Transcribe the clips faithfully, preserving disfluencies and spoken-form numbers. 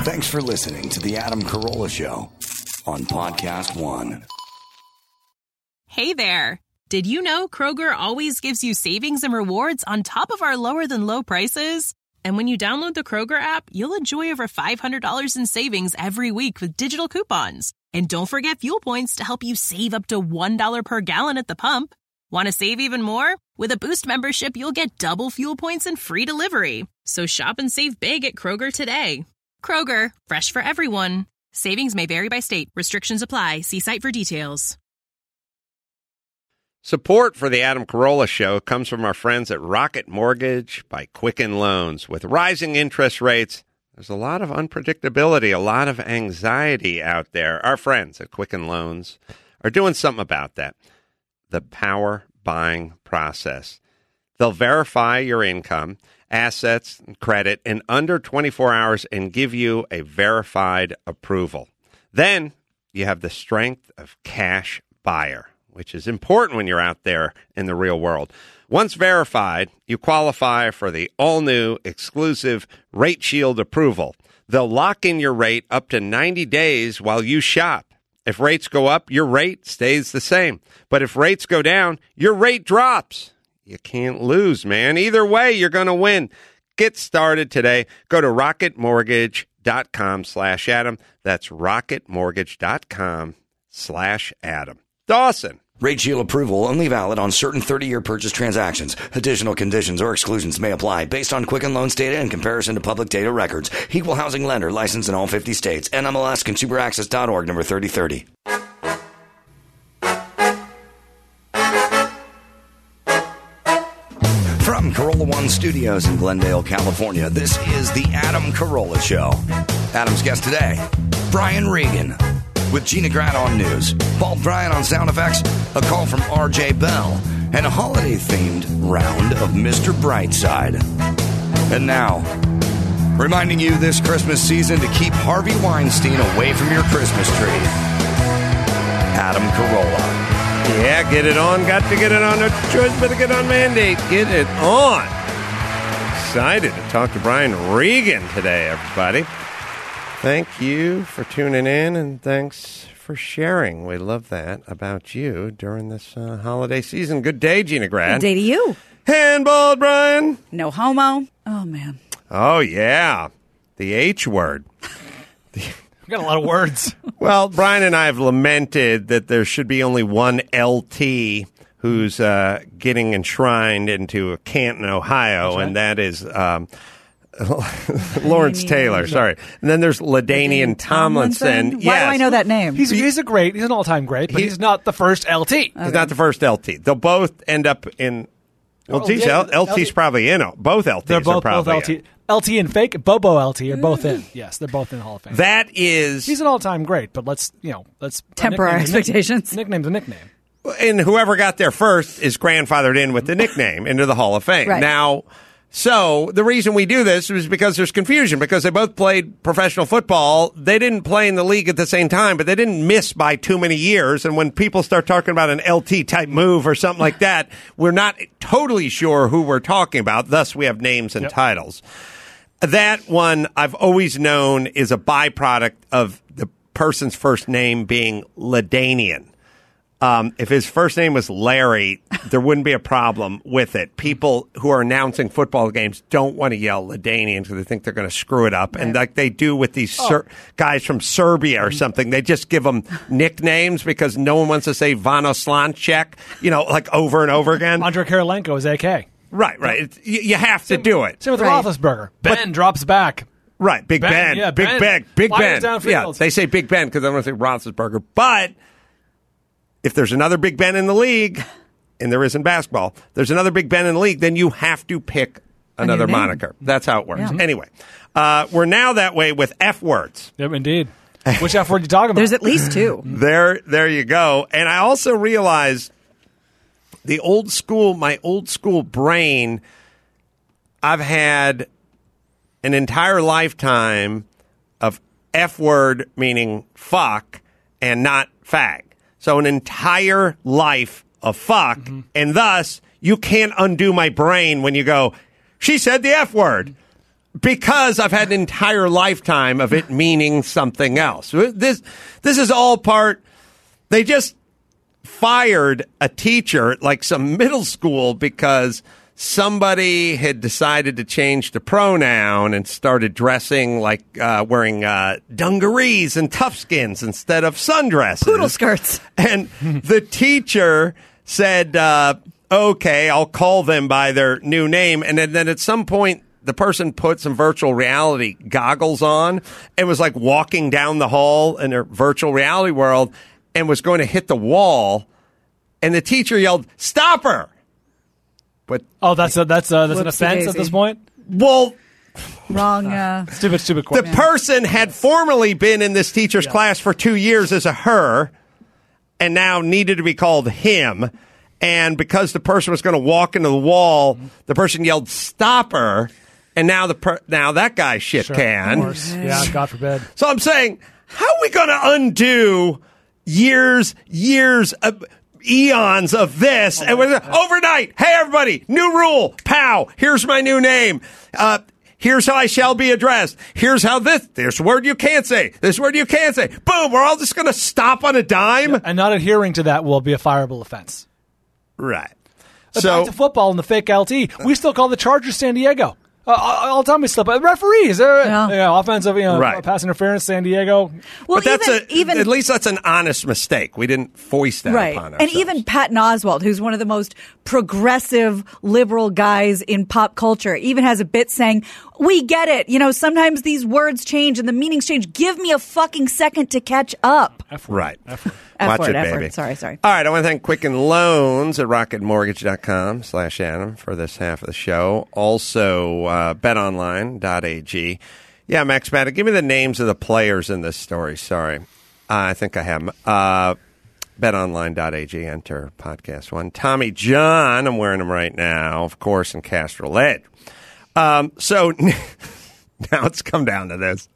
Thanks for listening to The Adam Carolla Show on Podcast One. Hey there. Did you know Kroger always gives you savings and rewards on top of our lower-than-low prices? And when you download the Kroger app, you'll enjoy over five hundred dollars in savings every week with digital coupons. And don't forget fuel points to help you save up to one dollar per gallon at the pump. Want to save even more? With a Boost membership, you'll get double fuel points and free delivery. So shop and save big at Kroger today. Kroger, fresh for everyone. Savings may vary by state. Restrictions apply. See site for details. Support for the Adam Carolla Show comes from our friends at Rocket Mortgage by Quicken Loans. With rising interest rates, there's a lot of unpredictability, a lot of anxiety out there. Our friends at Quicken Loans are doing something about that. The power buying process. They'll verify your income, assets, and credit in under twenty-four hours and give you a verified approval. Then you have the strength of cash buyer, which is important when you're out there in the real world. Once verified, you qualify for the all-new exclusive Rate Shield approval. They'll lock in your rate up to ninety days while you shop. If rates go up, your rate stays the same. But if rates go down, your rate drops. You can't lose, man. Either way, you're going to win. Get started today. Go to rocketmortgage.com slash Adam. That's rocketmortgage.com slash Adam. Dawson. Rate Shield approval only valid on certain thirty-year purchase transactions. Additional conditions or exclusions may apply based on Quicken Loans data in comparison to public data records. Equal housing lender licensed in all fifty states. N M L S Consumer Access dot org number thirty thirty. From Carolla One Studios in Glendale, California, this is the Adam Carolla Show. Adam's guest today, Brian Regan. With Gina Grant on news, Paul Bryant on sound effects, a call from R J Bell, and a holiday-themed round of Mister Brightside. And now, reminding you this Christmas season to keep Harvey Weinstein away from your Christmas tree, Adam Carolla. Yeah, get it on. Got to get it on. No choice but to get on mandate. Get it on. Excited to talk to Brian Regan today, everybody. Thank you for tuning in, and thanks for sharing. We love that about you during this uh, holiday season. Good day, Gina Grad. Good day to you. Handball, Brian. No homo. Oh, man. Oh, yeah. The H word. We've got a lot of words. Well, Brian and I have lamented that there should be only one L T who's uh, getting enshrined into Canton, Ohio, right. And that is... Um, Lawrence Taylor, sorry. And then there's LaDainian Tomlinson. Tomlinson? Why yes. do I know that name? He's, he's a great, he's an all-time great, but he's, he's not the first L T. Okay. He's not the first L T. They'll both end up in, well, oh, geez, yeah, L- LT's L T. Probably in. Both L Ts they're both, are probably both L T. in. L T and fake, Bobo L T are both in. Yes, they're both in the Hall of Fame. That is... He's an all-time great, but let's, you know, let's... Temper our expectations. Nickname's a nickname. And whoever got there first is grandfathered in with the nickname into the Hall of Fame. Right. Now... So the reason we do this is because there's confusion, because they both played professional football. They didn't play in the league at the same time, but they didn't miss by too many years. And when people start talking about an L T type move or something like that, we're not totally sure who we're talking about. Thus, we have names and yep. titles. That one I've always known is a byproduct of the person's first name being LaDainian. Um, if his first name was Larry, there wouldn't be a problem with it. People who are announcing football games don't want to yell LaDainian because they think they're going to screw it up. Right. And like they do with these oh. Ser- guys from Serbia or something, they just give them nicknames because no one wants to say Vano Slanček, you know, like over and over again. Andrei Karolenko is A K. Right, right. It's, you, you have to do it. Same with right. Roethlisberger. Ben but, drops back. Right, Big Ben. Ben yeah, Big Ben. Ben. Big Flyers Ben. Downfield. Yeah, they say Big Ben because they want to say Roethlisberger. But if there's another Big Ben in the league, and there is in basketball, there's another Big Ben in the league, then you have to pick another moniker. That's how it works. Yeah. Anyway, uh, we're now that way with F words. Yep, indeed. Which F word are you talking about? There's at least two. there, there you go. And I also realized the old school, my old school brain, I've had an entire lifetime of F word meaning fuck and not fag. So an entire life of fuck, mm-hmm. and thus you can't undo my brain when you go, she said the F word. because I've had an entire lifetime of it meaning something else. This this is all part. They just fired a teacher at like some middle school because somebody had decided to change the pronoun and started dressing like uh, wearing uh, dungarees and toughskins instead of sundresses. Poodle skirts. And the teacher said, uh, okay, I'll call them by their new name. And then, then at some point, the person put some virtual reality goggles on and was like walking down the hall in their virtual reality world and was going to hit the wall. And the teacher yelled, "Stop her!" But oh, that's a, that's a, that's an Whoopsie offense daisy. at this point. well, Wrong. Uh, Stupid, stupid. the Quote. person had formerly been in this teacher's Yeah. class for two years as a her, and now needed to be called him. And because the person was going to walk into the wall, the person yelled, "Stop her!" And now the per- now that guy shit Sure, can. of course. Yeah, God forbid. So I'm saying, how are we going to undo years, years, of eons of this? Oh and we're overnight. Hey, everybody, new rule. Pow. Here's my new name. Uh, here's how I shall be addressed. Here's how this, there's a word you can't say. This word you can't say. Boom. We're all just going to stop on a dime. And not adhering to that will be a fireable offense. Right. But So back to football and the fake L T. We still call the Chargers San Diego. Uh, all the time we slip. Referees, uh, Yeah. yeah, offensive, you know, Right. pass interference, San Diego. well, but that's even, a, even at least that's an honest mistake. We didn't foist that right, upon and ourselves. even Patton Oswalt, who's one of the most progressive liberal guys in pop culture, even has a bit saying, "We get it. You know, sometimes these words change and the meanings change. Give me a fucking second to catch up." Right. F Watch word, it, F baby. word. Sorry, sorry. All right, I want to thank Quicken Loans at rocketmortgage.com slash Adam for this half of the show. Also, uh, bet online dot a g. Yeah, Max Matter, give me the names of the players in this story. Sorry. Uh, I think I have them. Uh, bet online dot a g, enter podcast one. Tommy John, I'm wearing them right now, of course, in Castrol Edge. Um, so now it's come down to this.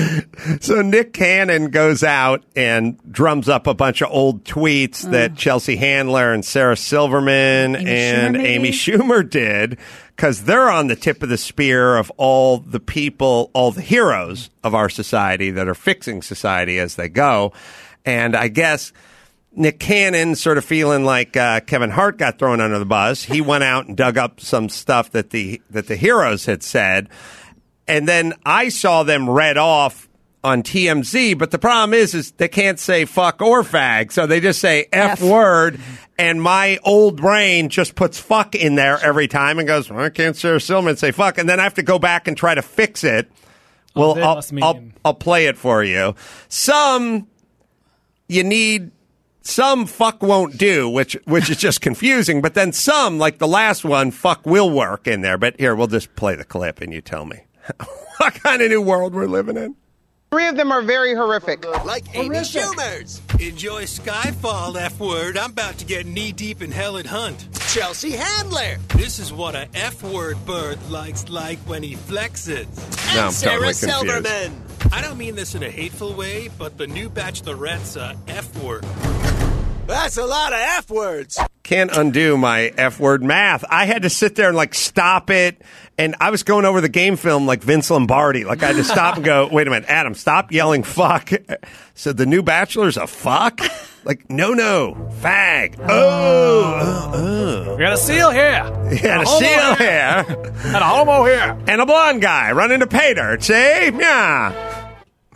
So Nick Cannon goes out and drums up a bunch of old tweets Mm. that Chelsea Handler and Sarah Silverman Amy and Schumer, maybe? Amy Schumer did, because they're on the tip of the spear of all the people, all the heroes of our society that are fixing society as they go. And I guess Nick Cannon sort of feeling like uh, Kevin Hart got thrown under the bus. He went out and dug up some stuff that the that the heroes had said. And then I saw them read off on T M Z, but the problem is, is they can't say fuck or fag, so they just say F, F. word, and my old brain just puts fuck in there every time and goes, well, I can't Sarah Silverman say fuck, and then I have to go back and try to fix it. Well, that I'll, must mean- I'll, I'll play it for you. Some, you need... Some fuck won't do, which which is just confusing. But then some, like the last one, fuck will work in there. But here, we'll just play the clip and you tell me what kind of new world we're living in. Three of them are very horrific. Like Amy Schumer's. Enjoy Skyfall, F word. I'm about to get knee deep in hell at Hunt. Chelsea Handler. This is what a F word bird likes like when he flexes. No, I'm And Sarah totally confused. Silverman. I don't mean this in a hateful way, but the new Bachelorette's a F word. That's a lot of F words. Can't undo my F word math. I had to sit there and like stop it. And I was going over the game film like Vince Lombardi. Like I had to stop and go, wait a minute, Adam, stop yelling fuck. So the new Bachelor's a fuck? Like, no, no, fag. Oh, oh, oh. We got a seal here. Yeah, a homo seal here. here. And a homo here. And a blonde guy running to pay dirt, see? Yeah.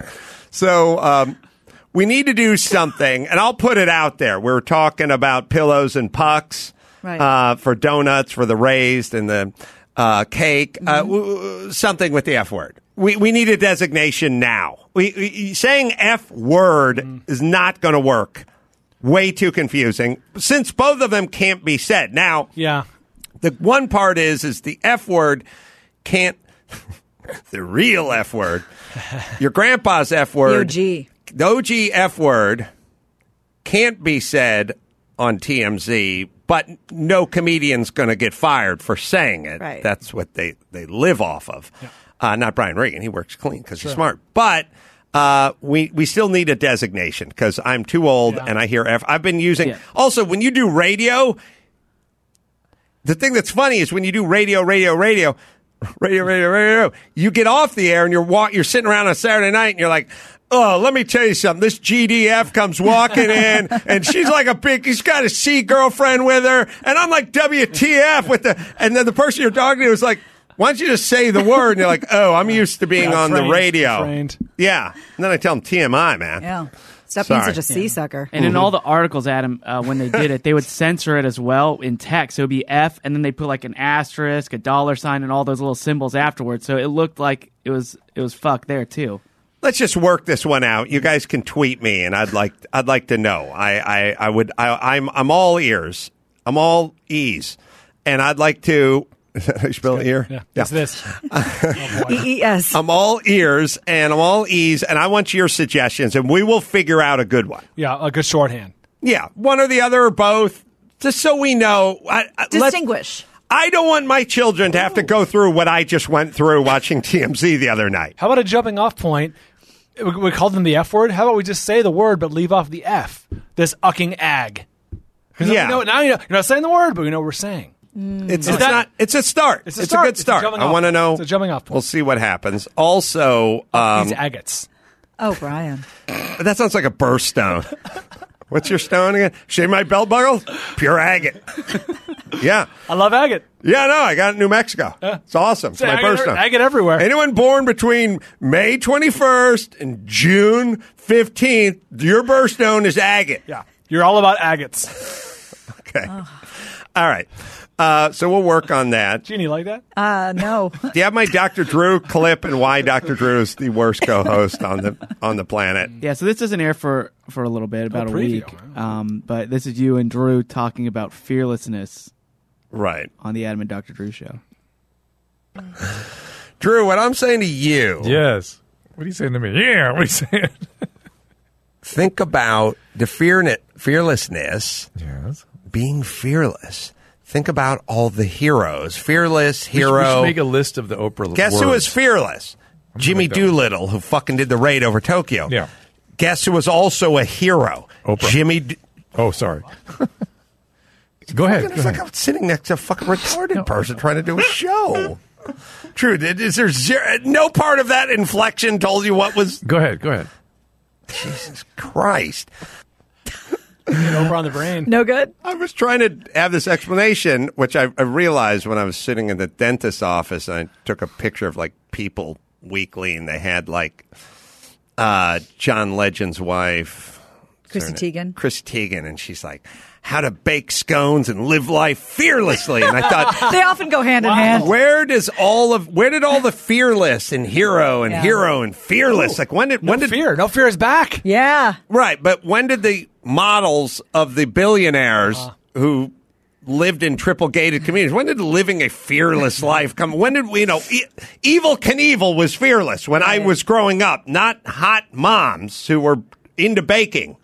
So um, we need to do something, and I'll put it out there. We're talking about pillows and pucks Right. uh, for donuts, for the raised and the uh, cake, uh, w- w- something with the F word. We we need a designation now. We, we saying F word is not going to work. Way too confusing, since both of them can't be said. Now, Yeah. the one part is, is the F word can't, the real F word, your grandpa's F word, O G. the O G F word can't be said on T M Z, but no comedian's going to get fired for saying it. Right. That's what they, they live off of. Uh, not Brian Regan. He works clean because he's smart. But uh, we we still need a designation because I'm too old Yeah. and I hear F. I've been using... Yeah. Also, when you do radio... The thing that's funny is when you do radio, radio, radio, radio, radio, radio. You get off the air and you're walk, you're sitting around on Saturday night and you're like, oh, let me tell you something. This G D F comes walking in, and she's like a big, he's got a C girlfriend with her, and I'm like, W T F with the, and then the person you're talking to is like, why don't you just say the word? And you're like, oh, I'm used to being Yeah, on trained, the radio. trained. Yeah. And then I tell them T M I, man. Yeah. Stop being Sorry. such a sea sucker. And in all the articles, Adam, uh, when they did it, they would censor it as well in text. So it would be F, and then they put like an asterisk, a dollar sign, and all those little symbols afterwards. So it looked like it was it was fuck there too. Let's just work this one out. You guys can tweet me, and I'd like I'd like to know. I I, I would I, I'm I'm all ears. I'm all ears, and I'd like to. Is that how you spell ear? Yeah, it's this. E E S. I'm all ears, and I'm all ease, and I want your suggestions, and we will figure out a good one. Yeah, a good shorthand. Yeah, one or the other or both, just so we know. I, I, let's- Distinguish. I don't want my children to have to go through what I just went through watching T M Z the other night. How about a jumping off point? We, we called them the F word. How about we just say the word but leave off the F? This ucking ag. 'Cause Yeah. we know, now you know, you're not saying the word, but we know what we're saying. It's, it's that- not. It's a start. It's a It's start. a good It's a start. jumping I off- want to know. it's a jumping off point. We'll see what happens. Also, um, These agates. Oh, Brian. that sounds like a birthstone. What's your stone again? Shave my belt buckle? Pure agate. Yeah. I love agate. Yeah, no, I got it in New Mexico. It's awesome. It's It's my agate, birthstone. agate everywhere. Anyone born between May twenty-first and June fifteenth, your birthstone is agate. Yeah, you're all about agates. Okay. All right. Uh, so we'll work on that. Jeannie, you like that? Uh, no. Do you have my Doctor Drew clip and why Doctor Drew is the worst co-host on the on the planet? Yeah, so this doesn't air for, for a little bit, about a preview. week. Um, but this is you and Drew talking about fearlessness Right. on the Adam and Doctor Drew show. Drew, what I'm saying to you, Yes. What are you saying to me? Yeah. What are you saying? think about the fear fearlessness, Yes. being fearless. Think about all the heroes. Fearless, We should, we hero. should make a list of the Oprah Guess words. who was fearless? Jimmy make that. Doolittle, who fucking did the raid over Tokyo. Yeah. Guess who was also a hero? Oprah. Jimmy. D- Oh, sorry. Go ahead. Go It's like ahead. I'm sitting next to a fucking retarded person trying to do a show. True. Is there zero, no part of that inflection told you what was? Go ahead. Go ahead. Jesus Christ. Get over on the brain. No good? I was trying to have this explanation, which I, I realized when I was sitting in the dentist's office. And I took a picture of like People Weekly, and they had like uh, John Legend's wife, Chrissy Teigen. Chrissy Teigen, and she's like, "How to bake scones and live life fearlessly." And I thought, They often go hand in hand. where does all of where did all the fearless and hero and Yeah. hero and fearless like when did No when did fear. No fear is back. Yeah. right? But when did the models of the billionaires who lived in triple gated communities, when did living a fearless life come? When did we, you know, e- Evil Knievel was fearless when I was growing up, not hot moms who were into baking.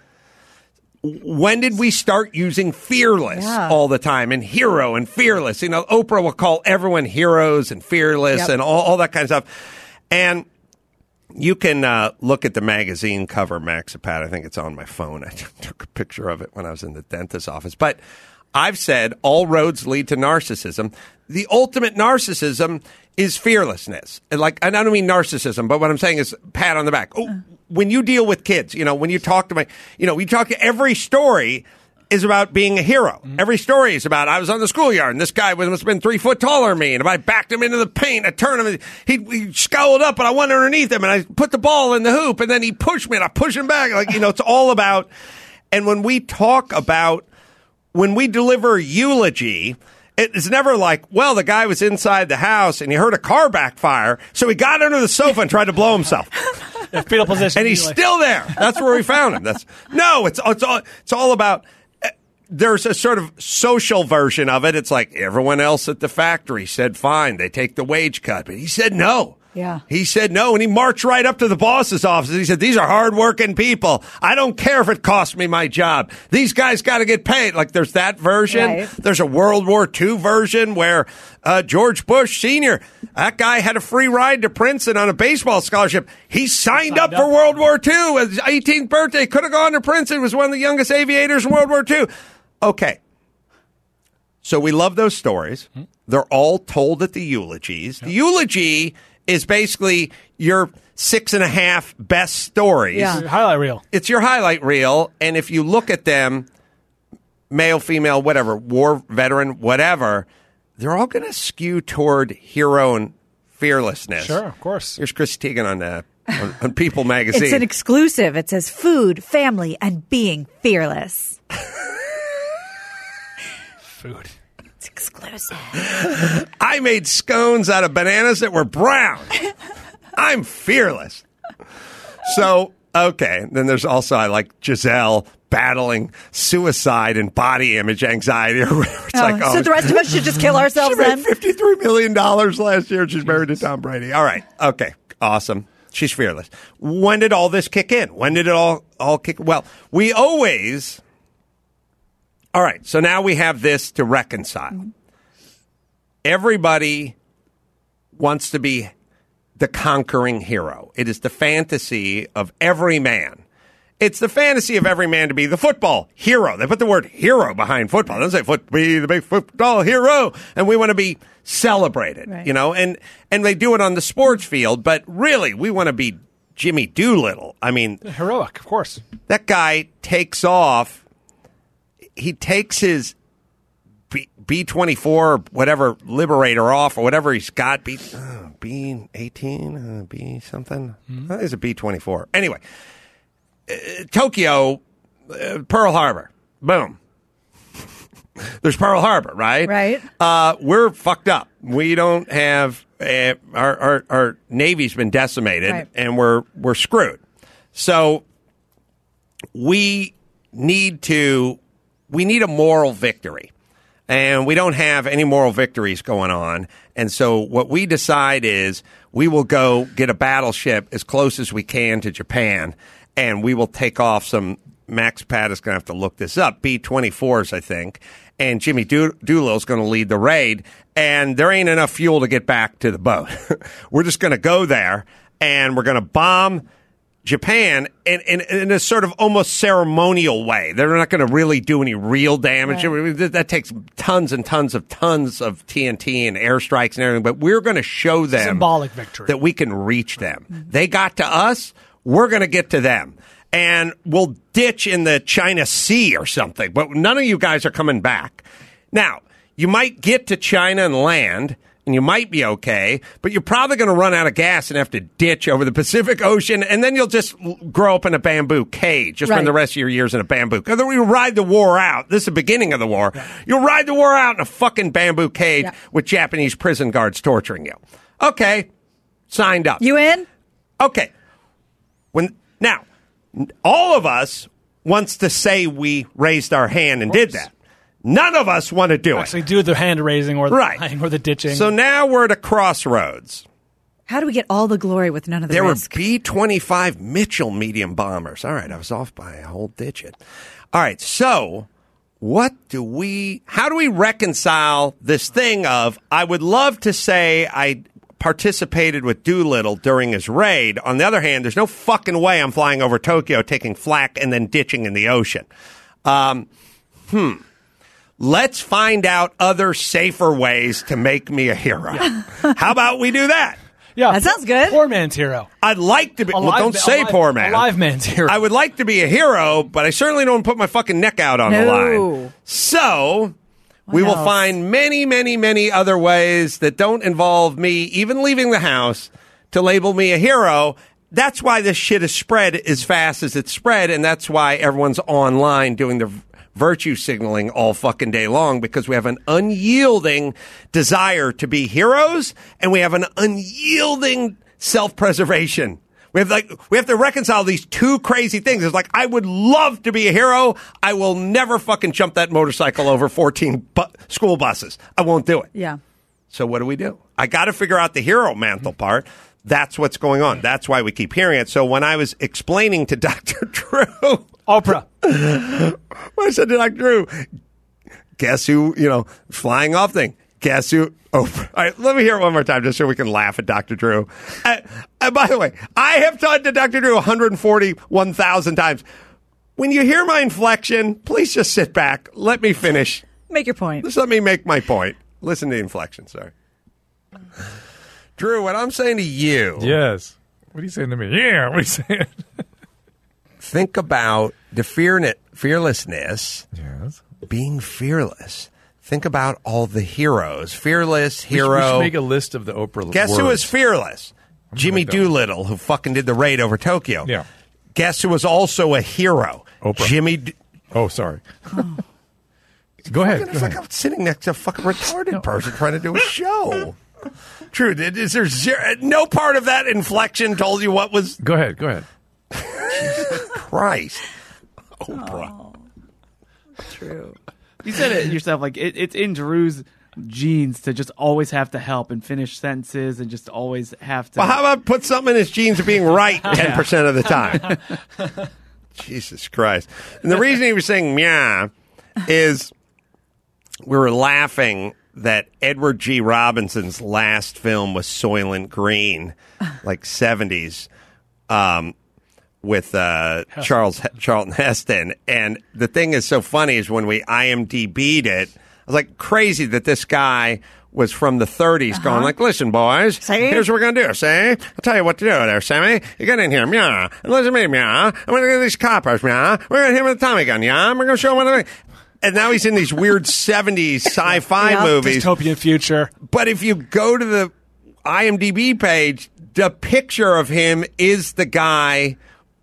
When did we start using fearless Yeah. all the time and hero and fearless? You know, Oprah will call everyone heroes and fearless Yep. and all, all that kind of stuff. And you can uh, look at the magazine cover, Maxipad. I think it's on my phone. I took a picture of it when I was in the dentist's office. But I've said all roads lead to narcissism. The ultimate narcissism is fearlessness. And like, and I don't mean narcissism, but what I'm saying is pat on the back. Oh, when you deal with kids, you know, when you talk to my, you know, we talk to every story is about being a hero. Mm-hmm. Every story is about, I was on the schoolyard and this guy was, must have been three foot taller than me. And if I backed him into the paint, I turned him, he, he scowled up and I went underneath him and I put the ball in the hoop and then he pushed me and I pushed him back. Like, you know, it's all about, and when we talk about, when we deliver eulogy, it's never like, well, the guy was inside the house and he heard a car backfire, so he got under the sofa and tried to blow himself. Yeah, fetal position. And he's Like- still there. That's where we found him. That's no, it's it's all it's all about. uh, There's a sort of social version of it. It's like everyone else at the factory said, fine, they take the wage cut, but he said no. Yeah. He said no, and he marched right up to the boss's office. He said, these are hardworking people. I don't care if it costs me my job. These guys got to get paid. Like, there's that version. Right. There's a World War Two version where uh, George Bush Senior, that guy had a free ride to Princeton on a baseball scholarship. He signed, Signed up, up. for World War Two. His eighteenth birthday, could have gone to Princeton. Was one of the youngest aviators in World War Two. Okay. So we love those stories. Mm-hmm. They're all told at the eulogies. Yep. The eulogy is basically your six and a half best stories. Yeah. It's your highlight reel. It's your highlight reel. And if you look at them, male, female, whatever, war veteran, whatever, they're all going to skew toward hero and fearlessness. Sure, of course. Here's Chris Teigen on, uh, on, on People magazine. It's an exclusive. It says food, family, and being fearless. Food. It's exclusive. I made scones out of bananas that were brown. I'm fearless. So, okay. Then there's also, I like Giselle battling suicide and body image anxiety. It's oh, like, oh, so the rest of us should just kill ourselves she then? made fifty-three million dollars last year. She's married to Tom Brady. All right. Okay. Awesome. She's fearless. When did all this kick in? When did it all, all kick? Well, we always... All right. So now we have this to reconcile. Mm-hmm. Everybody wants to be the conquering hero. It is the fantasy of every man. It's the fantasy of every man to be the football hero. They put the word hero behind football. They don't say foot, be the big football hero. And we want to be celebrated, right. you know, and, and they do it on the sports field. But really, we want to be Jimmy Doolittle. I mean, heroic, of course. That guy takes off. He takes his B twenty-four or whatever Liberator off or whatever he's got. B, uh, B eighteen, uh, B something. Mm-hmm. Uh, it's a B twenty-four. Anyway, uh, Tokyo, uh, Pearl Harbor. Boom. There's Pearl Harbor, right? Right. Uh, we're fucked up. We don't have uh, our, our our Navy's been decimated, right. and we're we're screwed. So we need to we need a moral victory. And we don't have any moral victories going on. And so what we decide is we will go get a battleship as close as we can to Japan, and we will take off some, Max Pat is going to have to look this up, B twenty-fours, I think, and Jimmy Do- Doolittle's going to lead the raid, and there ain't enough fuel to get back to the boat. We're just going to go there, and we're going to bomb Japan in, in, in a sort of almost ceremonial way. They're not going to really do any real damage. Right. That, that takes tons and tons of tons of T N T and airstrikes and everything, but we're going to show them symbolic victory that we can reach them. Mm-hmm. They got to us. We're going to get to them. And we'll ditch in the China Sea or something, but none of you guys are coming back. Now, you might get to China and land, and you might be okay, but you're probably going to run out of gas and have to ditch over the Pacific Ocean, and then you'll just grow up in a bamboo cage. Just right. spend the rest of your years in a bamboo. Because you ride the war out. This is the beginning of the war. Yeah. You'll ride the war out in a fucking bamboo cage yeah. with Japanese prison guards torturing you. Okay. Signed up. You in? Okay. When now, all of us wants to say we raised our hand and did that. None of us want to do Actually it. Actually do the hand raising or the right. flying or the ditching. So now we're at a crossroads. How do we get all the glory with none of the there risk? There were B twenty-five Mitchell medium bombers. All right, I was off by a whole digit. All right, so what do we, how do we reconcile this thing of, I would love to say I participated with Doolittle during his raid. On the other hand, there's no fucking way I'm flying over Tokyo, taking flak, and then ditching in the ocean. Um, hmm. Let's find out other safer ways to make me a hero. Yeah. How about we do that? Yeah, that sounds good. Poor man's hero. I'd like to be. Alive, well, don't say alive, poor man. Alive man's hero. I would like to be a hero, but I certainly don't put my fucking neck out on no. the line. So what we else? will find many, many, many other ways that don't involve me even leaving the house to label me a hero. That's why this shit is spread as fast as it's spread, and that's why everyone's online doing the virtue signaling all fucking day long, because we have an unyielding desire to be heroes, and we have an unyielding self-preservation. We have like we have to reconcile these two crazy things. It's like, I would love to be a hero. I will never fucking jump that motorcycle over fourteen bu- school buses. I won't do it. Yeah. So what do we do? I got to figure out the hero mantle part. That's what's going on. That's why we keep hearing it. So when I was explaining to Doctor Drew, Oprah, when I said to Doctor Drew, guess who, you know, flying off thing, guess who, Oprah. All right, let me hear it one more time just so we can laugh at Doctor Drew. Uh, and by the way, I have talked to Doctor Drew one hundred forty-one thousand times. When you hear my inflection, please just sit back. Let me finish Make your point. Just let me make my point. Listen to the inflection, sorry. Drew, what I'm saying to you. Yes. What are you saying to me? Yeah, what are you saying? Think about the fear- fearlessness. Yes. Being fearless. Think about all the heroes. Fearless, We should, hero. we should make a list of the Oprah Guess words. who was fearless? Jimmy like that. Doolittle, who fucking did the raid over Tokyo. Yeah. Guess who was also a hero? Oprah. Jimmy. D- Oh, sorry. Go ahead. It's Go like ahead. I'm sitting next to a fucking retarded person trying to do a show. True. Is there zero, no part of that inflection told you what was? Go ahead. Go ahead. Jesus Christ. Oprah. True. You said it yourself. Like it, it's in Drew's genes to just always have to help and finish sentences and just always have to. Well, how about put something in his genes of being right ten percent of the time? Jesus Christ. And the reason he was saying meow is we were laughing that Edward G. Robinson's last film was Soylent Green, like seventies, um, with uh, Charles Charlton Heston. And the thing is so funny is when we I M D B'd it, I was like, crazy that this guy was from the thirties uh-huh. going like, listen, boys, see? Here's what we're going to do, see? I'll tell you what to do there, Sammy. You get in here, meow, and listen to me, meow. I'm going to get these coppers, meow. We're going to hit him with a Tommy gun, yeah? We're going to show him what And now he's in these weird seventies sci-fi yeah, movies. Dystopian future. But if you go to the I M D B page, the picture of him is the guy.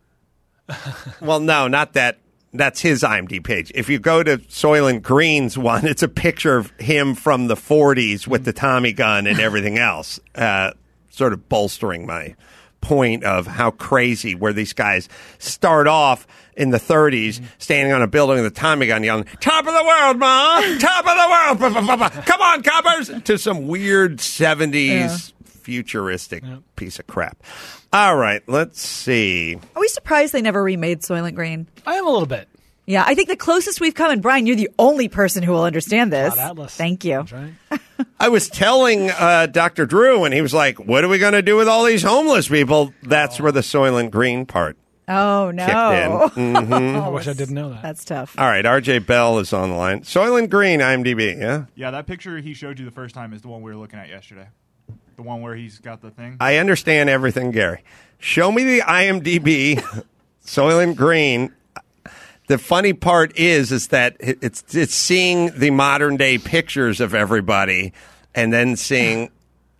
Well, no, not that. That's his I M D B page. If you go to Soylent Green's one, it's a picture of him from the forties with the Tommy gun and everything else, uh, sort of bolstering my point of how crazy where these guys start off in the thirties, standing on a building with a Tommy gun yelling, top of the world, Ma! Top of the world! Come on, coppers! To some weird seventies yeah. futuristic yeah. piece of crap. All right, let's see. Are we surprised they never remade Soylent Green? I am a little bit. Yeah, I think the closest we've come, and Brian, you're the only person who will understand this. Cloud Atlas. Thank you. Right. I was telling uh, Doctor Drew, and he was like, what are we going to do with all these homeless people? That's oh. where the Soylent Green part Oh, no. kicked in. Mm-hmm. I wish I didn't know that. That's tough. All right, R J Bell is on the line. Soylent Green, I M D B, yeah? Yeah, that picture he showed you the first time is the one we were looking at yesterday. The one where he's got the thing. I understand everything, Gary. Show me the I M D B, Soylent Green. The funny part is, is that it's it's seeing the modern day pictures of everybody, and then seeing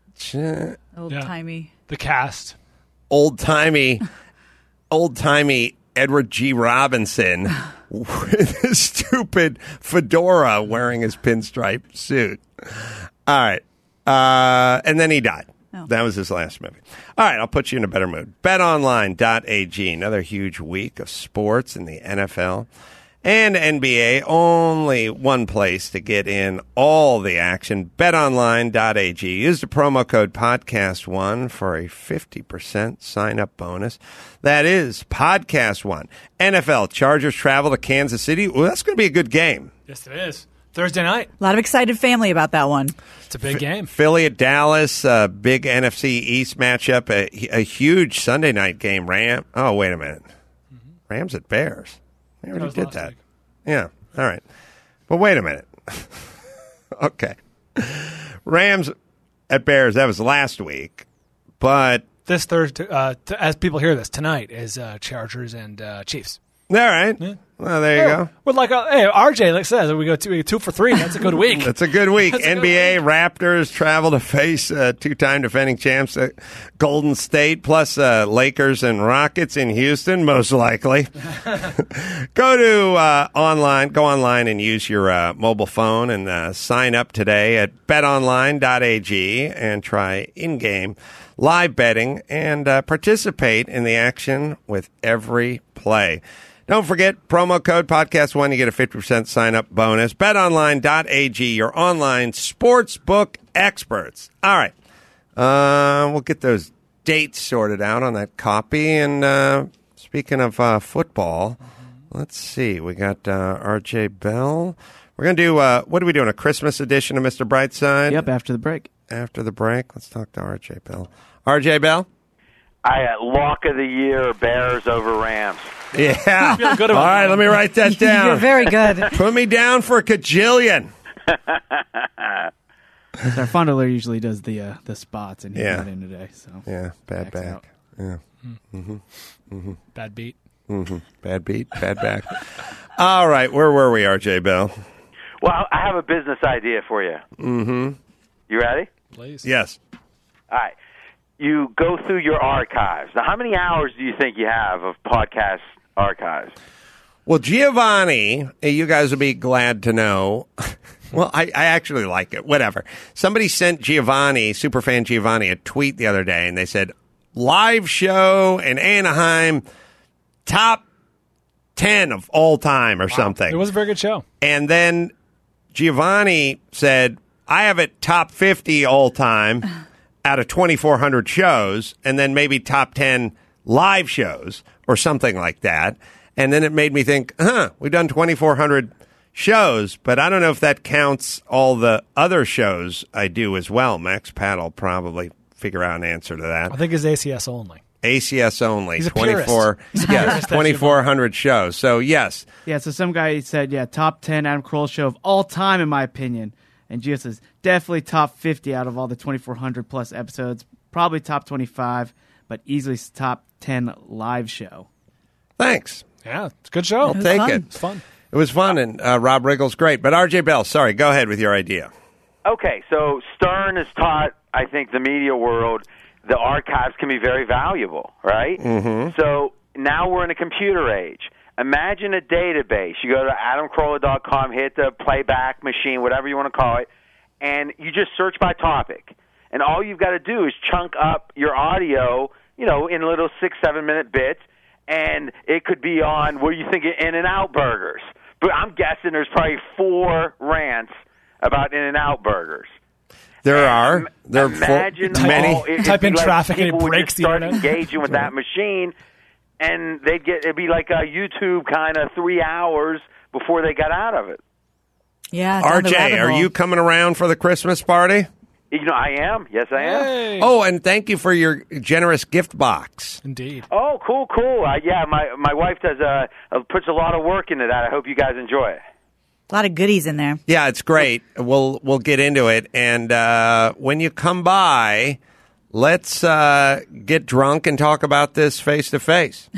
old timey yeah. the cast, old timey, old timey Edward G. Robinson with a stupid fedora, wearing his pinstripe suit. All right, uh, and then he died. Oh. That was his last movie. All right, I'll put you in a better mood. bet online dot a g, another huge week of sports in the N F L and N B A. Only one place to get in all the action. bet online dot a g. Use the promo code podcast one for a fifty percent sign-up bonus. That is podcast one. N F L Chargers travel to Kansas City. Well, that's going to be a good game. Yes, it is. Thursday night. A lot of excited family about that one. It's a big F- game. Philly at Dallas, uh, big N F C East matchup, a, a huge Sunday night game. Ram. Oh, wait a minute. Mm-hmm. Rams at Bears. We already that did that. Week. Yeah. All right. But wait a minute. Okay. Rams at Bears. That was last week. But this Thursday, uh, t- as people hear this tonight, is uh, Chargers and uh, Chiefs. All right. Yeah. Well, there you yeah. go. Well, like uh, hey, R J like says, we go two, we go two for three. That's a good week. That's a good week. That's N B A good week. Raptors travel to face uh, two-time defending champs uh, Golden State, plus uh, Lakers and Rockets in Houston, most likely. Go to uh, online, go online and use your uh, mobile phone and uh, sign up today at bet online dot a g and try in-game live betting and uh, participate in the action with every play. Don't forget, promo code podcast one, you get a fifty percent sign-up bonus. bet online dot a g, your online sportsbook experts. All right. Uh, we'll get those dates sorted out on that copy. And uh, speaking of uh, football, mm-hmm. let's see. We got uh, R J Bell. We're going to do, uh, what are we doing, a Christmas edition of Mister Brightside? Yep, after the break. After the break. Let's talk to R J Bell. R J Bell? I got lock of the year, Bears over Rams. Yeah. Feel good All about right, that. let me write that down. You're very good. Put me down for a cajillion. Our Fondler usually does the uh, the spots, and he's Yeah. not in today. So Yeah, bad Backs back. out. Yeah. Mm-hmm. Mm-hmm. Bad beat. Mm-hmm. Bad beat, bad back. All right, where were we, R J Bell? Well, I have a business idea for you. Mm-hmm. You ready? Please. Yes. All right. You go through your archives. Now, how many hours do you think you have of podcast archives? Well, Giovanni, you guys will be glad to know. Well, I, I actually like it. Whatever. Somebody sent Giovanni, superfan Giovanni, a tweet the other day, and they said, live show in Anaheim, top ten of all time or something. It was a very good show. And then Giovanni said, I have it top fifty all time out of twenty-four hundred shows, and then maybe top ten live shows or something like that. And then it made me think, huh, we've done twenty-four hundred shows, but I don't know if that counts all the other shows I do as well. Max Pat will probably figure out an answer to that. I think it's A C S only. A C S only. He's a twenty-four, purist. He's a yes, purist, twenty-four hundred shows. So, yes. Yeah, so some guy said, yeah, top ten Adam Carolla show of all time, in my opinion. And Gio says, definitely top fifty out of all the twenty-four hundred plus episodes. Probably top twenty-five, but easily top ten live show. Thanks. Yeah, it's a good show. I'll take fun. it. It's fun. It was fun, and uh, Rob Riggle's great. But R J Bell, sorry, go ahead with your idea. Okay, so Stern has taught, I think, the media world the archives can be very valuable, right? Mm-hmm. So now we're in a computer age. Imagine a database. You go to adam carolla dot com, hit the playback machine, whatever you want to call it, and you just search by topic. And all you've got to do is chunk up your audio, you know, in little six, seven-minute bits, and it could be on, what do you think, In-N-Out burgers. But I'm guessing there's probably four rants about In-N-Out burgers. There are. There are Imagine four, many. all, it'd Type be in like traffic and it people would breaks just the start internet. engaging with that machine, and they'd get it'd be like a YouTube kind of three hours before they got out of it. Yeah. down R the J, rabbit are hole. you coming around for the Christmas party? You know, I am. Yes, I am. Hey. Oh, and thank you for your generous gift box. Indeed. Oh, cool, cool. Uh, yeah, my my wife does uh, uh, puts a lot of work into that. I hope you guys enjoy it. A lot of goodies in there. Yeah, it's great. We'll we'll get into it. And uh, when you come by, let's uh, get drunk and talk about this face to face.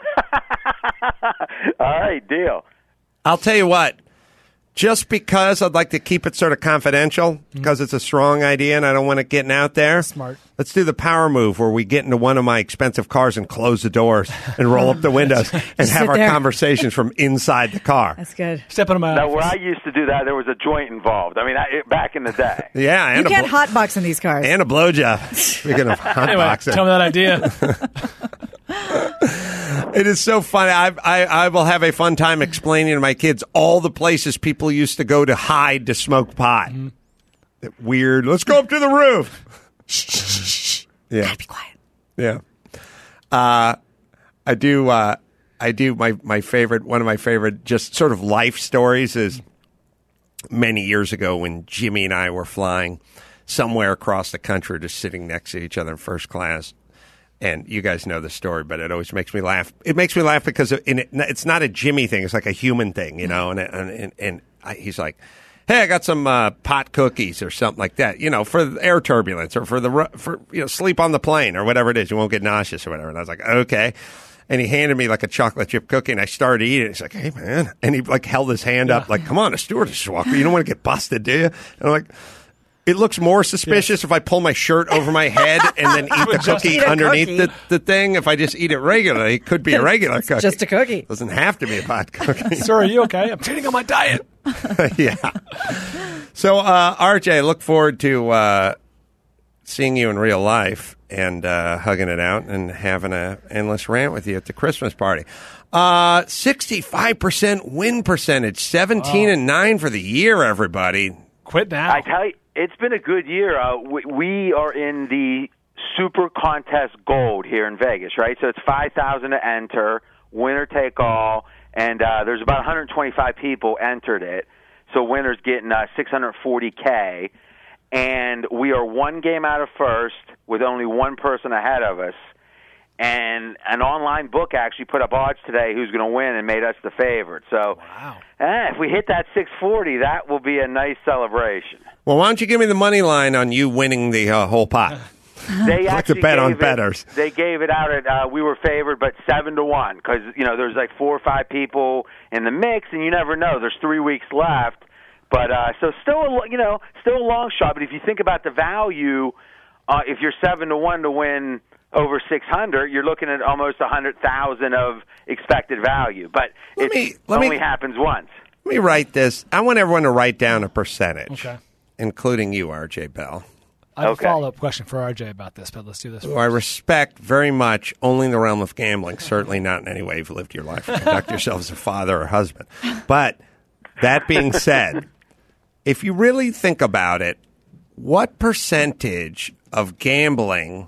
All right, deal. I'll tell you what. Just because I'd like to keep it sort of confidential, because it's a strong idea and I don't want it getting out there. Smart. Let's do the power move where we get into one of my expensive cars and close the doors and roll up the windows and Just have sit our there. conversations from inside the car. That's good. Step into my Now, where office. I used to do that, there was a joint involved. I mean, I, it, back in the day. Yeah, and You a can't blo- hotbox in these cars. and a blowjob. Speaking of hot Anyway, boxing. tell me that idea. It is so funny. I, I I will have a fun time explaining to my kids all the places people used to go to hide to smoke pot. Mm-hmm. Weird. Let's go up to the roof. Shh, shh, shh, shh. Yeah. Gotta be quiet. Yeah. Uh, I do. Uh, I do. My my favorite. One of my favorite, just sort of life stories is many years ago when Jimmy and I were flying somewhere across the country, just sitting next to each other in first class. And you guys know the story, but it always makes me laugh. It makes me laugh because in it, it's not a Jimmy thing; it's like a human thing, you know. And and and, and I, he's like, "Hey, I got some uh, pot cookies or something like that, you know, for air turbulence or for the ru- for you know sleep on the plane or whatever it is. You won't get nauseous or whatever." And I was like, "Okay." And he handed me like a chocolate chip cookie, and I started eating it. He's like, "Hey, man!" And he like held his hand up, like, "Come on, a stewardess walker. You don't want to get busted, do you?" And I'm like. It looks more suspicious if I pull my shirt over my head and then eat the Just cookie eat a underneath cookie. The, the thing. If I just eat it regularly, it could be a regular It's cookie. just a cookie. Doesn't have to be a pot cookie. Sir, are you okay? I'm cheating on my diet. Yeah. So, uh, R J, look forward to uh, seeing you in real life and uh, hugging it out and having an endless rant with you at the Christmas party. Uh, sixty-five percent win percentage, seventeen and nine for the year, everybody. Quit now. I tell you, it's been a good year. Uh, we, we are in the Super Contest Gold here in Vegas, right? So it's five thousand to enter, winner take all, and uh, there's about one hundred twenty-five people entered it. So winners getting uh, six hundred forty K, and we are one game out of first with only one person ahead of us. And an online book actually put up odds today who's going to win and made us the favorite. So wow. eh, if we hit that six forty, that will be a nice celebration. Well, why don't you give me the money line on you winning the uh, whole pot? They like to bet on it, bettors. They gave it out at uh, we were favored, but seven to one because you know there's like four or five people in the mix, and you never know. There's three weeks left, but uh, so still, a, you know, still a long shot. But if you think about the value, uh, if you're seven to one to win over six hundred, you're looking at almost a hundred thousand of expected value. But it only me, happens once. Let me write this. I want everyone to write down a percentage, okay. including you, R J Bell. I have okay. a follow-up question for R J about this, but let's do this Who first. I respect very much, only in the realm of gambling, certainly not in any way you've lived your life or conduct yourself as a father or husband. But that being said, if you really think about it, what percentage of gambling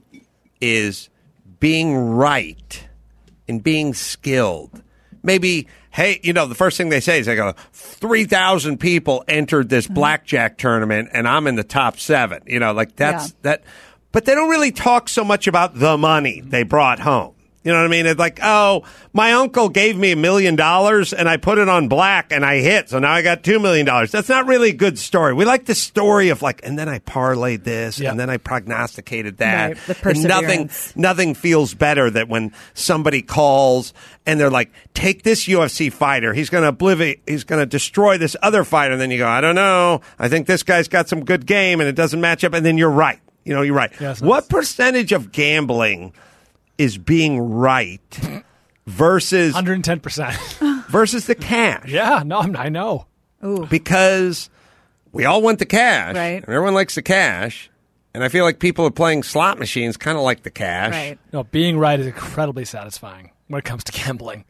is being right and being skilled? Maybe, hey, you know, the first thing they say is they go, three thousand people entered this blackjack tournament and I'm in the top seven. You know, like that's yeah. that. But they don't really talk so much about the money they brought home. You know what I mean? It's like, oh, my uncle gave me a million dollars and I put it on black and I hit. So now I got two million dollars. That's not really a good story. We like the story of like, and then I parlayed this yep. and then I prognosticated that. Right, the perseverance. And nothing, nothing feels better than when somebody calls and they're like, take this U F C fighter. He's going to obliviate. He's going to destroy this other fighter. And then you go, I don't know. I think this guy's got some good game and it doesn't match up. And then you're right. You know, you're right. Yeah, what nice. percentage of gambling is being right versus one hundred ten percent versus the cash? Yeah, no, I'm, I know. Ooh. Because we all want the cash, right? And everyone likes the cash, and I feel like people are playing slot machines kind of like the cash. Right. No, being right is incredibly satisfying when it comes to gambling.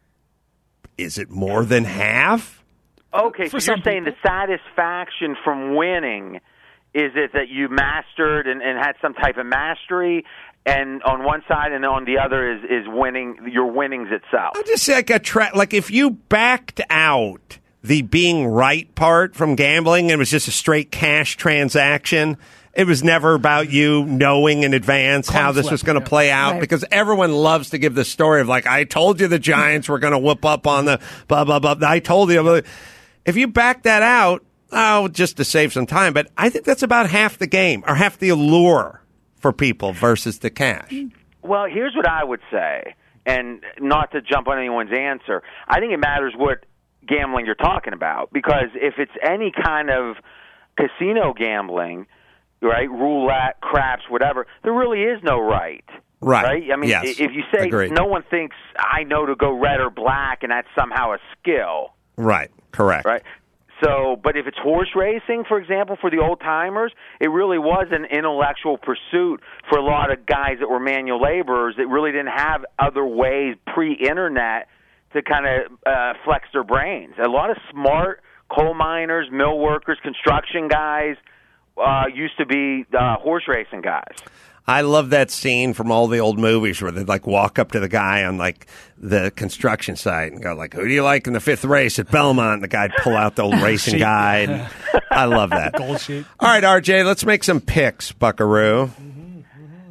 Is it more than half? Okay, For so you're some saying people. the satisfaction from winning is it that you mastered and, and had some type of mastery? And on one side, and on the other is, is winning your winnings itself. I just say like a tra- like if you backed out the being right part from gambling, and it was just a straight cash transaction. It was never about you knowing in advance Conflict, how this was going to yeah. play out right. because everyone loves to give the story of like, I told you the Giants were going to whoop up on the blah blah blah. I told you. If you back that out, oh, just to save some time, but I think that's about half the game or half the allure for people versus the cash. Well, here's what I would say, and not to jump on anyone's answer. I think it matters what gambling you're talking about, because if it's any kind of casino gambling, right, roulette, craps, whatever, there really is no right. Right. Right? I mean, yes. if you say Agreed. No one thinks I know to go red or black, and that's somehow a skill. Right. Correct. Right. So, but if it's horse racing, for example, for the old timers, it really was an intellectual pursuit for a lot of guys that were manual laborers that really didn't have other ways pre-internet to kind of uh, flex their brains. A lot of smart coal miners, mill workers, construction guys uh, used to be uh, horse racing guys. I love that scene from all the old movies where they'd like walk up to the guy on like the construction site and go like, who do you like in the fifth race at Belmont? And the guy'd pull out the old racing guide. And I love that. Gold sheet. All right, R J, let's make some picks, buckaroo. Mm-hmm,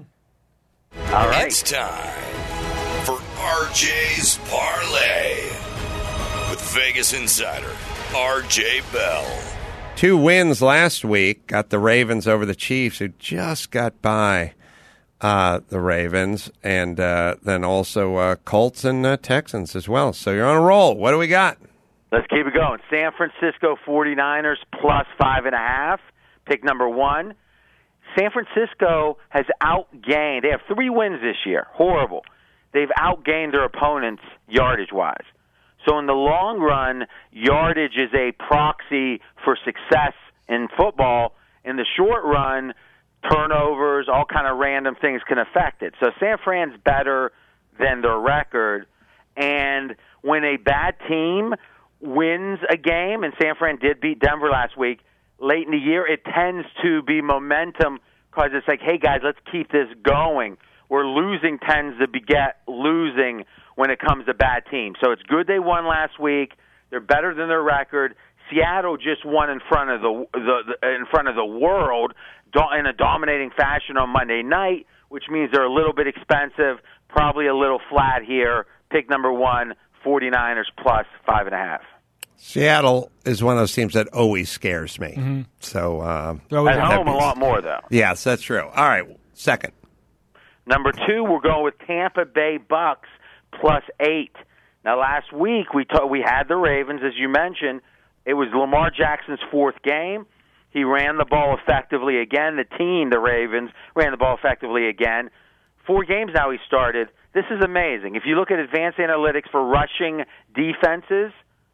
mm-hmm. All right. It's time for R J's Parlay with Vegas Insider R J Bell. Two wins last week got the Ravens over the Chiefs, who just got by uh, the Ravens, and uh, then also uh, Colts and uh, Texans as well. So you're on a roll. What do we got? Let's keep it going. San Francisco forty-niners plus five and a half. Pick number one. San Francisco has outgained. They have three wins this year. Horrible. They've outgained their opponents yardage-wise. So in the long run, yardage is a proxy for success in football. In the short run, turnovers, all kind of random things can affect it. So San Fran's better than their record. And when a bad team wins a game, and San Fran did beat Denver last week, late in the year, it tends to be momentum because it's like, hey, guys, let's keep this going. Where losing tends to beget losing when it comes to bad teams. So it's good they won last week. They're better than their record. Seattle just won in front of the, the, the in front of the world in a dominating fashion on Monday night, which means they're a little bit expensive. probably a little flat here. Pick number one, 49ers plus five and a half. Seattle is one of those teams that always scares me. Mm-hmm. So uh, At home, a lot more, though. Yes, that's true. All right, second. Number two, we're going with Tampa Bay Bucks plus eight. Now, last week we ta- we had the Ravens, as you mentioned. It was Lamar Jackson's fourth game. He ran the ball effectively again. The team, the Ravens, ran the ball effectively again. Four games now he started. This is amazing. If you look at advanced analytics for rushing defenses,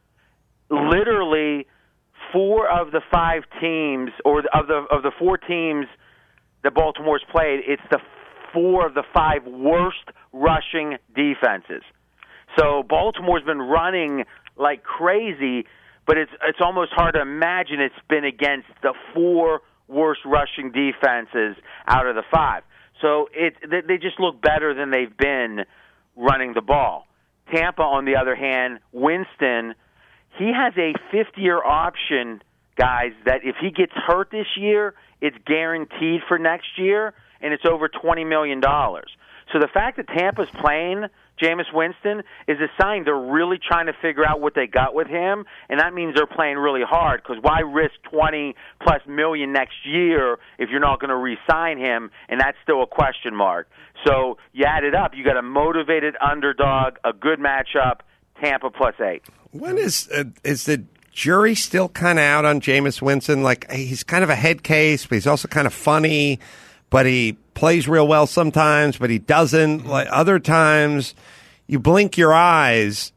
literally four of the five teams, or of the of the four teams that Baltimore's played, it's the four of the five worst rushing defenses. So Baltimore's been running like crazy, but it's it's almost hard to imagine it's been against the four worst rushing defenses out of the five. So it they just look better than they've been running the ball. Tampa, on the other hand, Winston, he has a fifth-year option, guys, that if he gets hurt this year, it's guaranteed for next year, and it's over twenty million dollars. So the fact that Tampa's playing Jameis Winston is a sign they're really trying to figure out what they got with him, and that means they're playing really hard, because why risk twenty plus million next year if you're not going to re-sign him, and that's still a question mark. So you add it up, you got a motivated underdog, a good matchup, Tampa plus eight. When is uh, is the jury still kind of out on Jameis Winston? Like, he's kind of a head case, but he's also kind of funny, but he plays real well sometimes, but he doesn't. Like other times, you blink your eyes,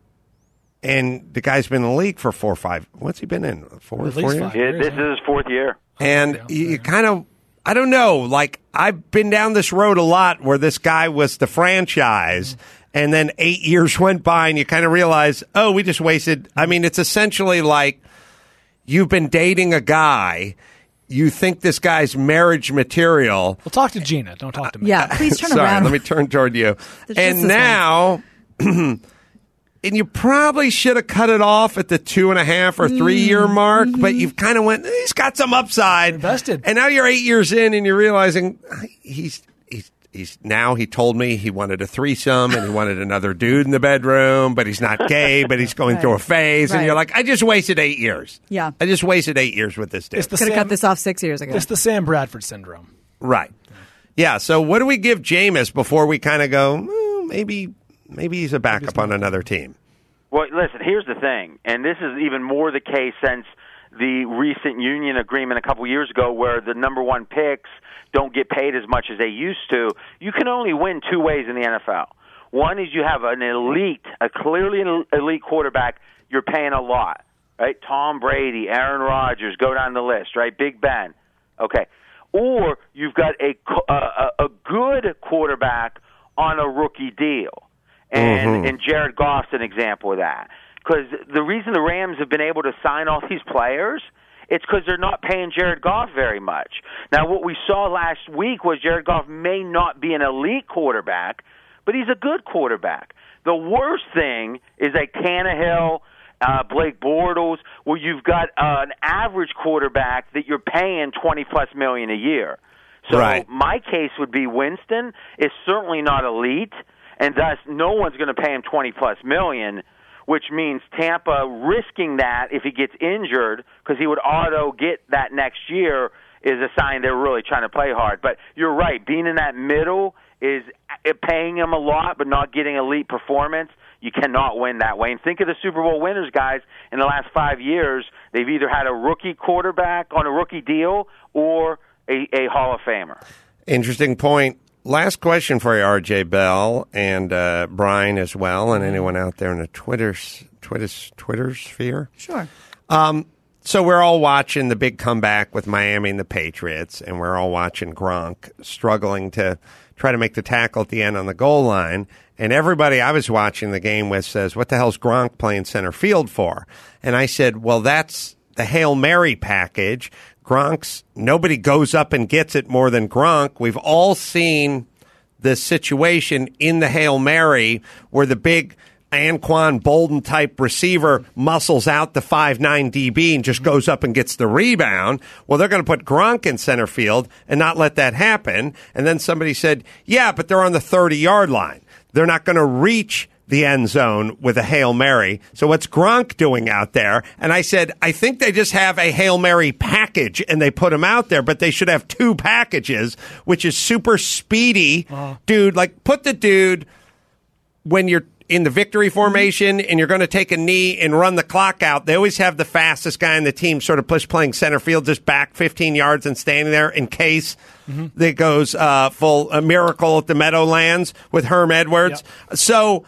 and the guy's been in the league for four or five. What's he been in? Four, At four least years? five. Yeah, this is his fourth year. And Yeah. you, you kind of, I don't know, like, I've been down this road a lot where this guy was the franchise, and then eight years went by, and you kind of realize, oh, we just wasted. I mean, it's essentially like you've been dating a guy. You think this guy's marriage material. Well, talk to Gina. Don't talk to me. Yeah, please turn Sorry, around. let me turn toward you. There's just And this now, and you probably should have cut it off at the two and a half or three year Mm-hmm. mark, but you've kind of went, he's got some upside. Invested. And now you're eight years in and you're realizing he's, he's, he's now he told me he wanted a threesome and he wanted another dude in the bedroom, but he's not gay, but he's going Right. through a phase. And Right. you're like, I just wasted eight years. Yeah. I just wasted eight years with this dude. It's the Could have Sam, cut this off six years ago. it's the Sam Bradford syndrome. Right. Yeah. So what do we give Jameis before we kind of go, well, maybe maybe he's a backup on another team? Well, listen, here's the thing, and this is even more the case since the recent union agreement a couple years ago where the number one picks don't get paid as much as they used to. You can only win two ways in the N F L. One is you have an elite, a clearly elite quarterback, you're paying a lot, right? Tom Brady, Aaron Rodgers, go down the list, right? Big Ben. Okay. Or you've got a, a, a good quarterback on a rookie deal. And, Mm-hmm. and Jared Goff's an example of that. Because the reason the Rams have been able to sign all these players, it's because they're not paying Jared Goff very much. Now, what we saw last week was Jared Goff may not be an elite quarterback, but he's a good quarterback. The worst thing is a Tannehill, uh, Blake Bortles, where you've got uh, an average quarterback that you're paying twenty plus million a year. So Right. my case would be Winston is certainly not elite, and thus no one's going to pay him twenty plus million, which means Tampa risking that if he gets injured, because he would auto get that next year, is a sign they're really trying to play hard. But you're right, being in that middle is paying him a lot but not getting elite performance. You cannot win that way. And think of the Super Bowl winners, guys. In the last five years, they've either had a rookie quarterback on a rookie deal or a, a Hall of Famer. Interesting point. Last question for you, R J Bell, and uh, Brian as well, and anyone out there in the Twitter, Twitter, Twitter sphere. Sure. Um, so we're all watching the big comeback with Miami and the Patriots, and we're all watching Gronk struggling to try to make the tackle at the end on the goal line. And everybody I was watching the game with says, what the hell's Gronk playing center field for? And I said, well, that's the Hail Mary package. Gronk's, nobody goes up and gets it more than Gronk. We've all seen the situation in the Hail Mary where the big Anquan Bolden type receiver muscles out the five nine D B and just goes up and gets the rebound. Well, they're going to put Gronk in center field and not let that happen. And then somebody said, yeah, but they're on the thirty-yard line. they're not going to reach the end zone with a Hail Mary. So what's Gronk doing out there? And I said, I think they just have a Hail Mary package and they put him out there, but they should have two packages, which is super speedy. Uh-huh. Dude, like put the dude when you're in the victory formation and you're going to take a knee and run the clock out. They always have the fastest guy in the team sort of push playing center field, just back fifteen yards and standing there in case mm-hmm. that goes uh, full a miracle at the Meadowlands with Herm Edwards. Yep. So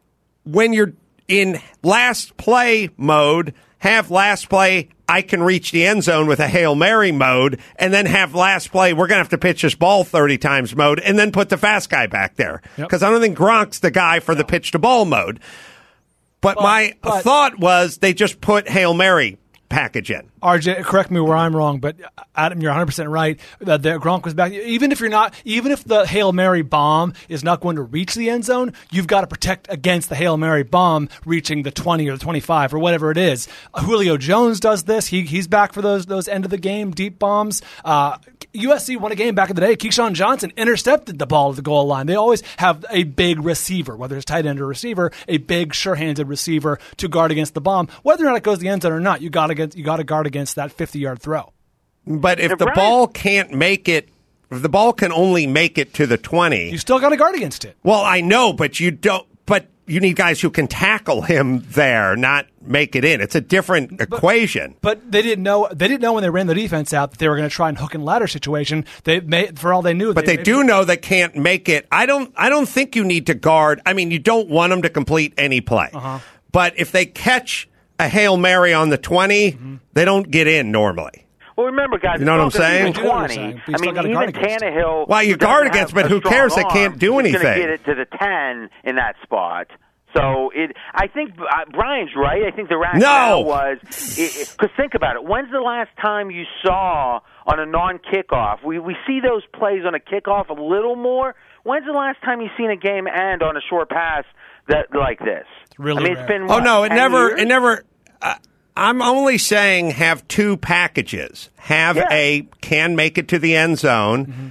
when you're in last play mode, have last play, I can reach the end zone with a Hail Mary mode, and then have last play, we're going to have to pitch this ball thirty times mode, and then put the fast guy back there. Because yep. I don't think Gronk's the guy for no. the pitch to ball mode. But, but my but, thought was they just put Hail Mary package in. R J, correct me where I'm wrong, but Adam, you're one hundred percent right. Uh, the Gronk was back. Even if you're not, even if the Hail Mary bomb is not going to reach the end zone, you've got to protect against the Hail Mary bomb reaching the twenty or the twenty-five or whatever it is. Uh, Julio Jones does this. He he's back for those those end of the game deep bombs. Uh, U S C won a game back in the day. Keyshawn Johnson intercepted the ball at the goal line. They always have a big receiver, whether it's tight end or receiver, a big sure-handed receiver to guard against the bomb. Whether or not it goes to the end zone or not, you got to get you got to guard against that fifty-yard throw. But if the ball can't make it, if the ball can only make it to the twenty, you still got to guard against it. Well, I know, but you don't. But you need guys who can tackle him there, not make it in. It's a different but, equation. But they didn't know. They didn't know when they ran the defense out that they were going to try and hook and ladder situation. They made, for all they knew. But they, they do they, know they can't make it. I don't. I don't think you need to guard. I mean, you don't want them to complete any play. Uh-huh. But if they catch a Hail Mary on the twenty, mm-hmm. they don't get in normally. Well, remember, guys, you know what I'm saying? twenty. I mean, even Tannehill. Well, you guard against, but who cares? They can't do anything. He's going to get it to the ten in that spot. So it, I think uh, Brian's right. I think the rationale no. was because think about it. When's the last time you saw on a non-kickoff? We we see those plays on a kickoff a little more. When's the last time you've seen a game end on a short pass that like this? It's really I mean, rare. it's been oh what, no, it never, years? it never. Uh, I'm only saying have two packages. Have yeah. a can make it to the end zone. Mm-hmm.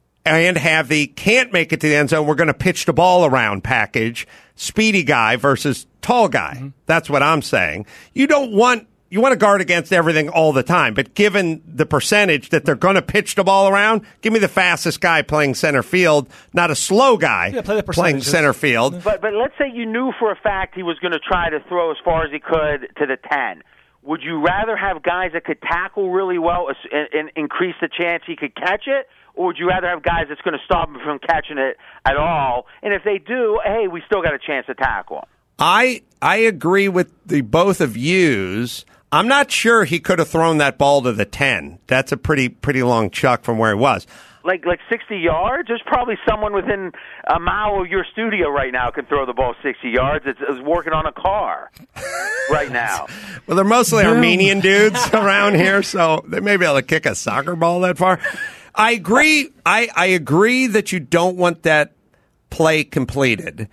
And have the can't make it to the end zone, we're going to pitch the ball around package, speedy guy versus tall guy. Mm-hmm. That's what I'm saying. You don't want, you want to guard against everything all the time, but given the percentage that they're going to pitch the ball around, give me the fastest guy playing center field, not a slow guy yeah, play playing center field. But, but let's say you knew for a fact he was going to try to throw as far as he could to the ten. Would you rather have guys that could tackle really well and, and increase the chance he could catch it? Or would you rather have guys that's going to stop him from catching it at all? And if they do, hey, we still got a chance to tackle him. I I agree with the both of yous. I'm not sure he could have thrown that ball to the ten. That's a pretty pretty long chuck from where he was. Like like sixty yards? There's probably someone within a mile of your studio right now can throw the ball sixty yards. It's, it's working on a car right now. Well, they're mostly Armenian dudes around here, so they may be able to kick a soccer ball that far. I agree. I, I agree that you don't want that play completed.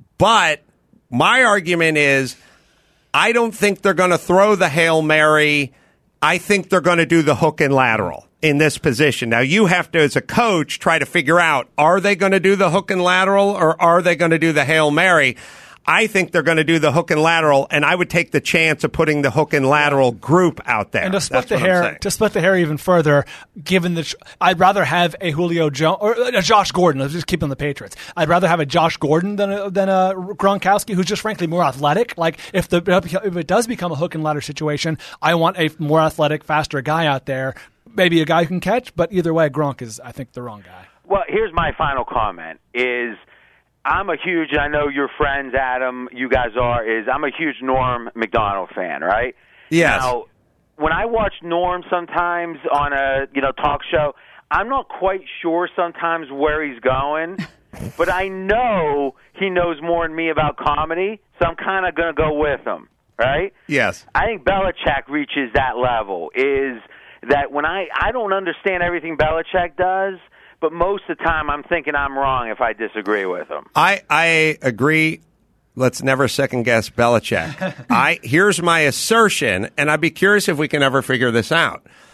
But my argument is I don't think they're going to throw the Hail Mary. I think they're going to do the hook and lateral in this position. Now, you have to, as a coach, try to figure out, are they going to do the hook and lateral or are they going to do the Hail Mary? I think they're going to do the hook and lateral, and I would take the chance of putting the hook and lateral group out there. And to split That's the hair, to split the hair even further, given the, I'd rather have a Julio Jones or a Josh Gordon. Let's just keep on the Patriots. I'd rather have a Josh Gordon than a, than a Gronkowski, who's just frankly more athletic. Like if the if it does become a hook and ladder situation, I want a more athletic, faster guy out there. Maybe a guy who can catch, but either way, Gronk is, I think, the wrong guy. Well, here's my final comment: is I'm a huge, I know your friends, Adam, you guys are, is I'm a huge Norm Macdonald fan, right? Yes. Now, when I watch Norm sometimes on a, you know, talk show, I'm not quite sure sometimes where he's going, but I know he knows more than me about comedy, so I'm kind of going to go with him, right? Yes. I think Belichick reaches that level, is that when I, I don't understand everything Belichick does, but most of the time, I'm thinking I'm wrong if I disagree with him. I, I agree. Let's never second-guess Belichick. I Here's my assertion, and I'd be curious if we can ever figure this out.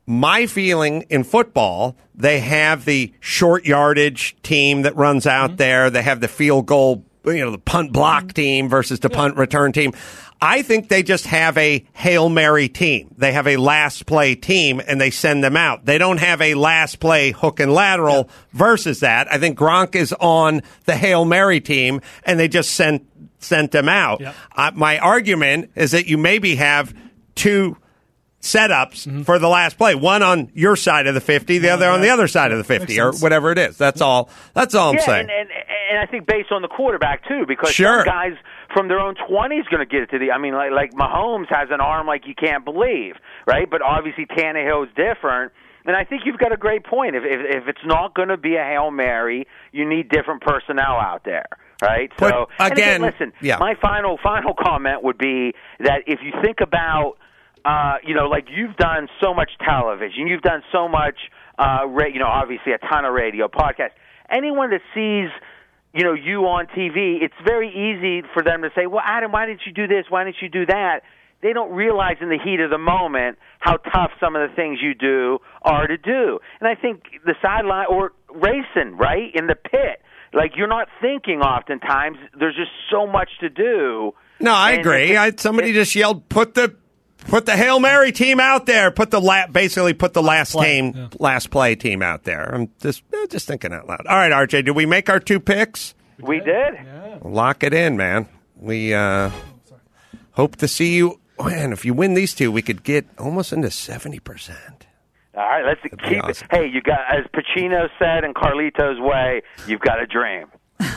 my feeling in football, they have the short yardage team that runs out mm-hmm. there. They have the field goal, you know, the punt block mm-hmm. team versus the yeah. punt return team. I think they just have a Hail Mary team. They have a last play team, and they send them out. They don't have a last play hook and lateral yeah. versus that. I think Gronk is on the Hail Mary team, and they just sent sent them out. Yeah. Uh, my argument is that you maybe have two setups mm-hmm. for the last play. One on your side of the fifty, the yeah, other on the other side of the fifty, or whatever it is. That's all. That's all I'm yeah, saying. And, and, and I think based on the quarterback, too, because sure. some guys from their own twenties going to get it to the – I mean, like, like Mahomes has an arm like you can't believe, right? But obviously Tannehill's different. And I think you've got a great point. If if, if it's not going to be a Hail Mary, you need different personnel out there, right? But so again, again, listen, yeah. my final final comment would be that if you think about – Uh, you know, like you've done so much television, you've done so much, uh, ra- you know, obviously a ton of radio, podcasts. Anyone that sees, you know, you on T V, it's very easy for them to say, well, Adam, why didn't you do this? Why didn't you do that? They don't realize in the heat of the moment how tough some of the things you do are to do. And I think the sideline or racing, right, in the pit, like you're not thinking oftentimes. There's just so much to do. No, I agree. I, somebody just yelled, put the Put the Hail Mary team out there. Put the la- basically put the last play, team, yeah. last play team out there. I'm just just thinking out loud. All right, R J, did we make our two picks? We did. Yeah. Lock it in, man. We uh, hope to see you. Man, if you win these two, we could get almost into seventy percent. All right, let's That'd keep awesome. it. Hey, you got, as Pacino said in Carlito's Way, you've got a dream.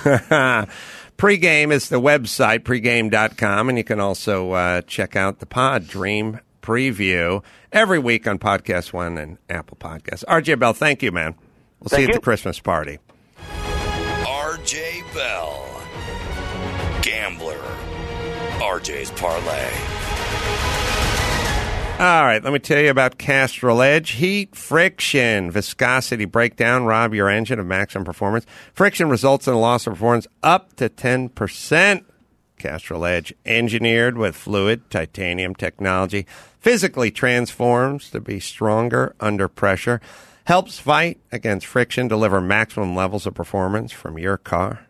Pregame is the website, pregame dot com, and you can also uh, check out the Pod Dream preview every week on Podcast One and Apple Podcasts. R J Bell, thank you, man. We'll thank see you at the Christmas party. R J Bell, Gambler, R J's Parlay. All right, let me tell you about Castrol Edge. Heat, friction, viscosity breakdown, rob your engine of maximum performance. Friction results in a loss of performance up to ten percent. Castrol Edge, engineered with fluid titanium technology, physically transforms to be stronger under pressure, helps fight against friction, deliver maximum levels of performance from your car.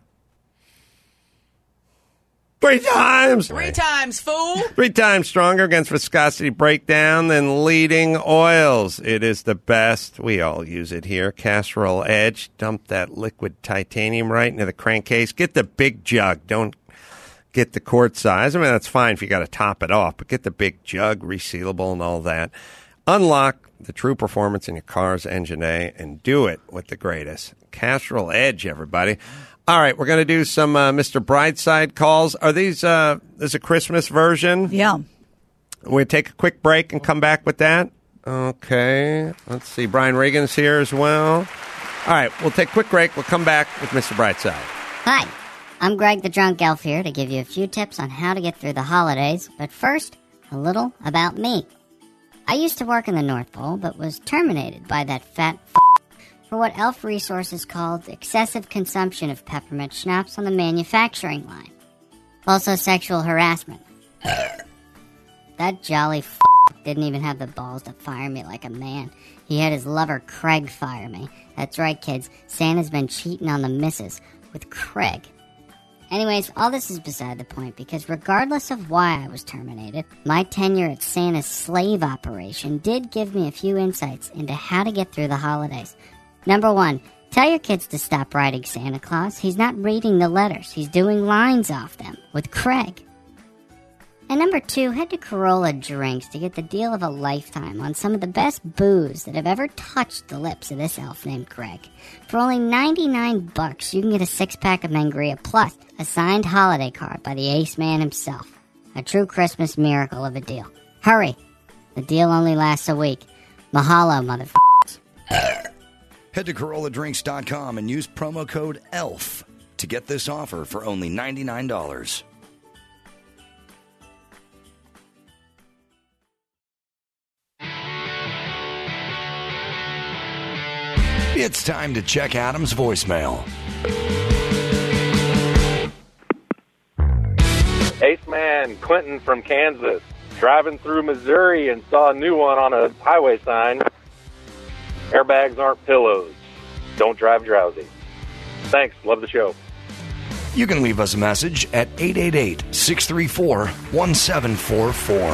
Three times! Three times, fool! Three times stronger against viscosity breakdown than leading oils. It is the best. We all use it here. Castrol Edge. Dump that liquid titanium right into the crankcase. Get the big jug. Don't get the quart size. I mean, that's fine if you got to top it off, but get the big jug, resealable and all that. Unlock the true performance in your car's engine A and do it with the greatest. Castrol Edge, everybody. All right, we're going to do some uh, Mister Brightside calls. Are these, uh, this a Christmas version? Yeah. We're going to take a quick break and come back with that. Okay. Let's see. Brian Regan's here as well. All right, we'll take a quick break. We'll come back with Mister Brightside. Hi, I'm Greg the Drunk Elf here to give you a few tips on how to get through the holidays. But first, a little about me. I used to work in the North Pole, but was terminated by that fat f*** for what Elf Resources called excessive consumption of peppermint schnapps on the manufacturing line. Also sexual harassment. That jolly f*** didn't even have the balls to fire me like a man. He had his lover Craig fire me. That's right, kids. Santa's been cheating on the missus with Craig. Anyways, all this is beside the point because regardless of why I was terminated, my tenure at Santa's slave operation did give me a few insights into how to get through the holidays. Number one, tell your kids to stop writing Santa Claus. He's not reading the letters. He's doing lines off them with Craig. And number two, head to Corolla Drinks to get the deal of a lifetime on some of the best booze that have ever touched the lips of this elf named Craig. For only ninety-nine bucks, you can get a six-pack of Mangria plus a signed holiday card by the Ace Man himself. A true Christmas miracle of a deal. Hurry. The deal only lasts a week. Mahalo, motherfuckers. Head to Corolla Drinks dot com and use promo code E L F to get this offer for only ninety-nine dollars. It's time to check Adam's voicemail. Ace Man, Clinton from Kansas. Driving through Missouri and saw a new one on a highway sign. Airbags aren't pillows. Don't drive drowsy. Thanks. Love the show. You can leave us a message at eight eight eight, six three four, one seven four four.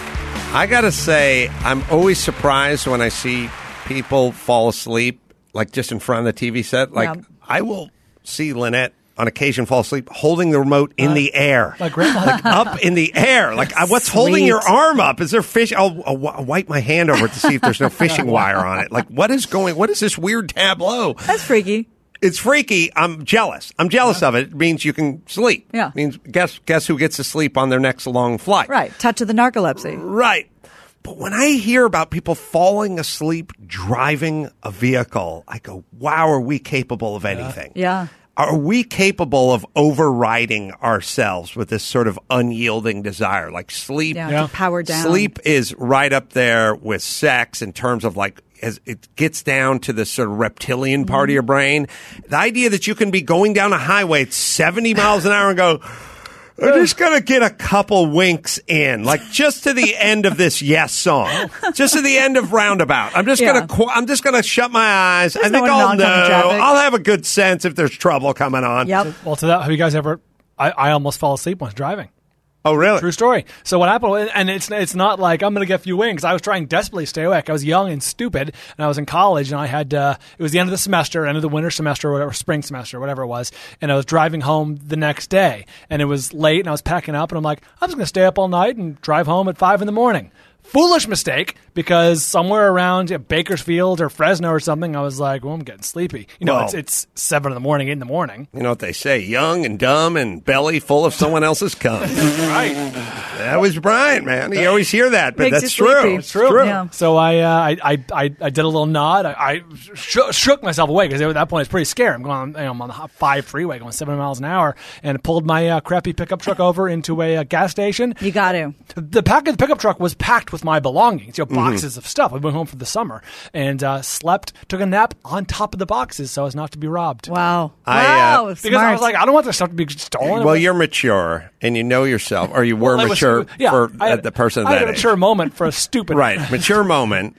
I got to say, I'm always surprised when I see people fall asleep, like just in front of the T V set. Like, Yeah. I will see Lynette on occasion fall asleep holding the remote in uh, the air. My grandma. Like up in the air. Like, what's Sweet. holding your arm up? Is there fish? I'll, I'll, I'll wipe my hand over it to see if there's no fishing wire on it. Like, what is going, what is this weird tableau? That's freaky. It's freaky. I'm jealous. I'm jealous yeah. of it. It means you can sleep. Yeah. It means guess guess who gets to sleep on their next long flight. Right. Touch of the narcolepsy. Right. But when I hear about people falling asleep driving a vehicle, I go, wow, are we capable of anything? Yeah. Are we capable of overriding ourselves with this sort of unyielding desire? Like sleep. Yeah, yeah. To power down. Sleep is right up there with sex in terms of like, as it gets down to the sort of reptilian part mm-hmm. of your brain. The idea that you can be going down a highway at seventy miles an hour and go, I'm just going to get a couple winks in, like just to the end of this Yes song, just to the end of Roundabout. I'm just yeah. going to, I'm just going to shut my eyes. There's I think no I'll know. I'll have a good sense if there's trouble coming on. Yep. Well, to that, have you guys ever, I, I almost fell asleep once driving. Oh, really? True story. So what happened, and it's it's not like I'm going to get a few wings. I was trying desperately to stay awake. I was young and stupid, and I was in college, and I had, uh, it was the end of the semester, end of the winter semester, or whatever, spring semester, whatever it was, and I was driving home the next day, and it was late, and I was packing up, and I'm like, I'm just going to stay up all night and drive home at five in the morning. Foolish mistake, because somewhere around yeah, Bakersfield or Fresno or something, I was like, well, I'm getting sleepy. You know, well, it's, it's seven in the morning, eight in the morning. You know what they say, young and dumb and belly full of someone else's cum. Right. That was Brian, man. You always hear that, but Makes that's true. It's true. true. Yeah. So I, uh, I, I, I, I did a little nod. I, I sh- shook myself away because at that point it's pretty scary. I'm going, you know, I'm on the five freeway going seven miles an hour, and pulled my uh, crappy pickup truck over into a, a gas station. You got to. The back of the pickup truck was packed with my belongings. You know, boxes mm-hmm. of stuff. I went home for the summer and uh, slept, took a nap on top of the boxes so as not to be robbed. Wow. I, wow. Uh, because smart. I was like, I don't want this stuff to be stolen. Well, you're mature and you know yourself, or you were well, mature was, yeah, for I had, the person I that had a age. mature moment for a stupid. Right. Mature moment.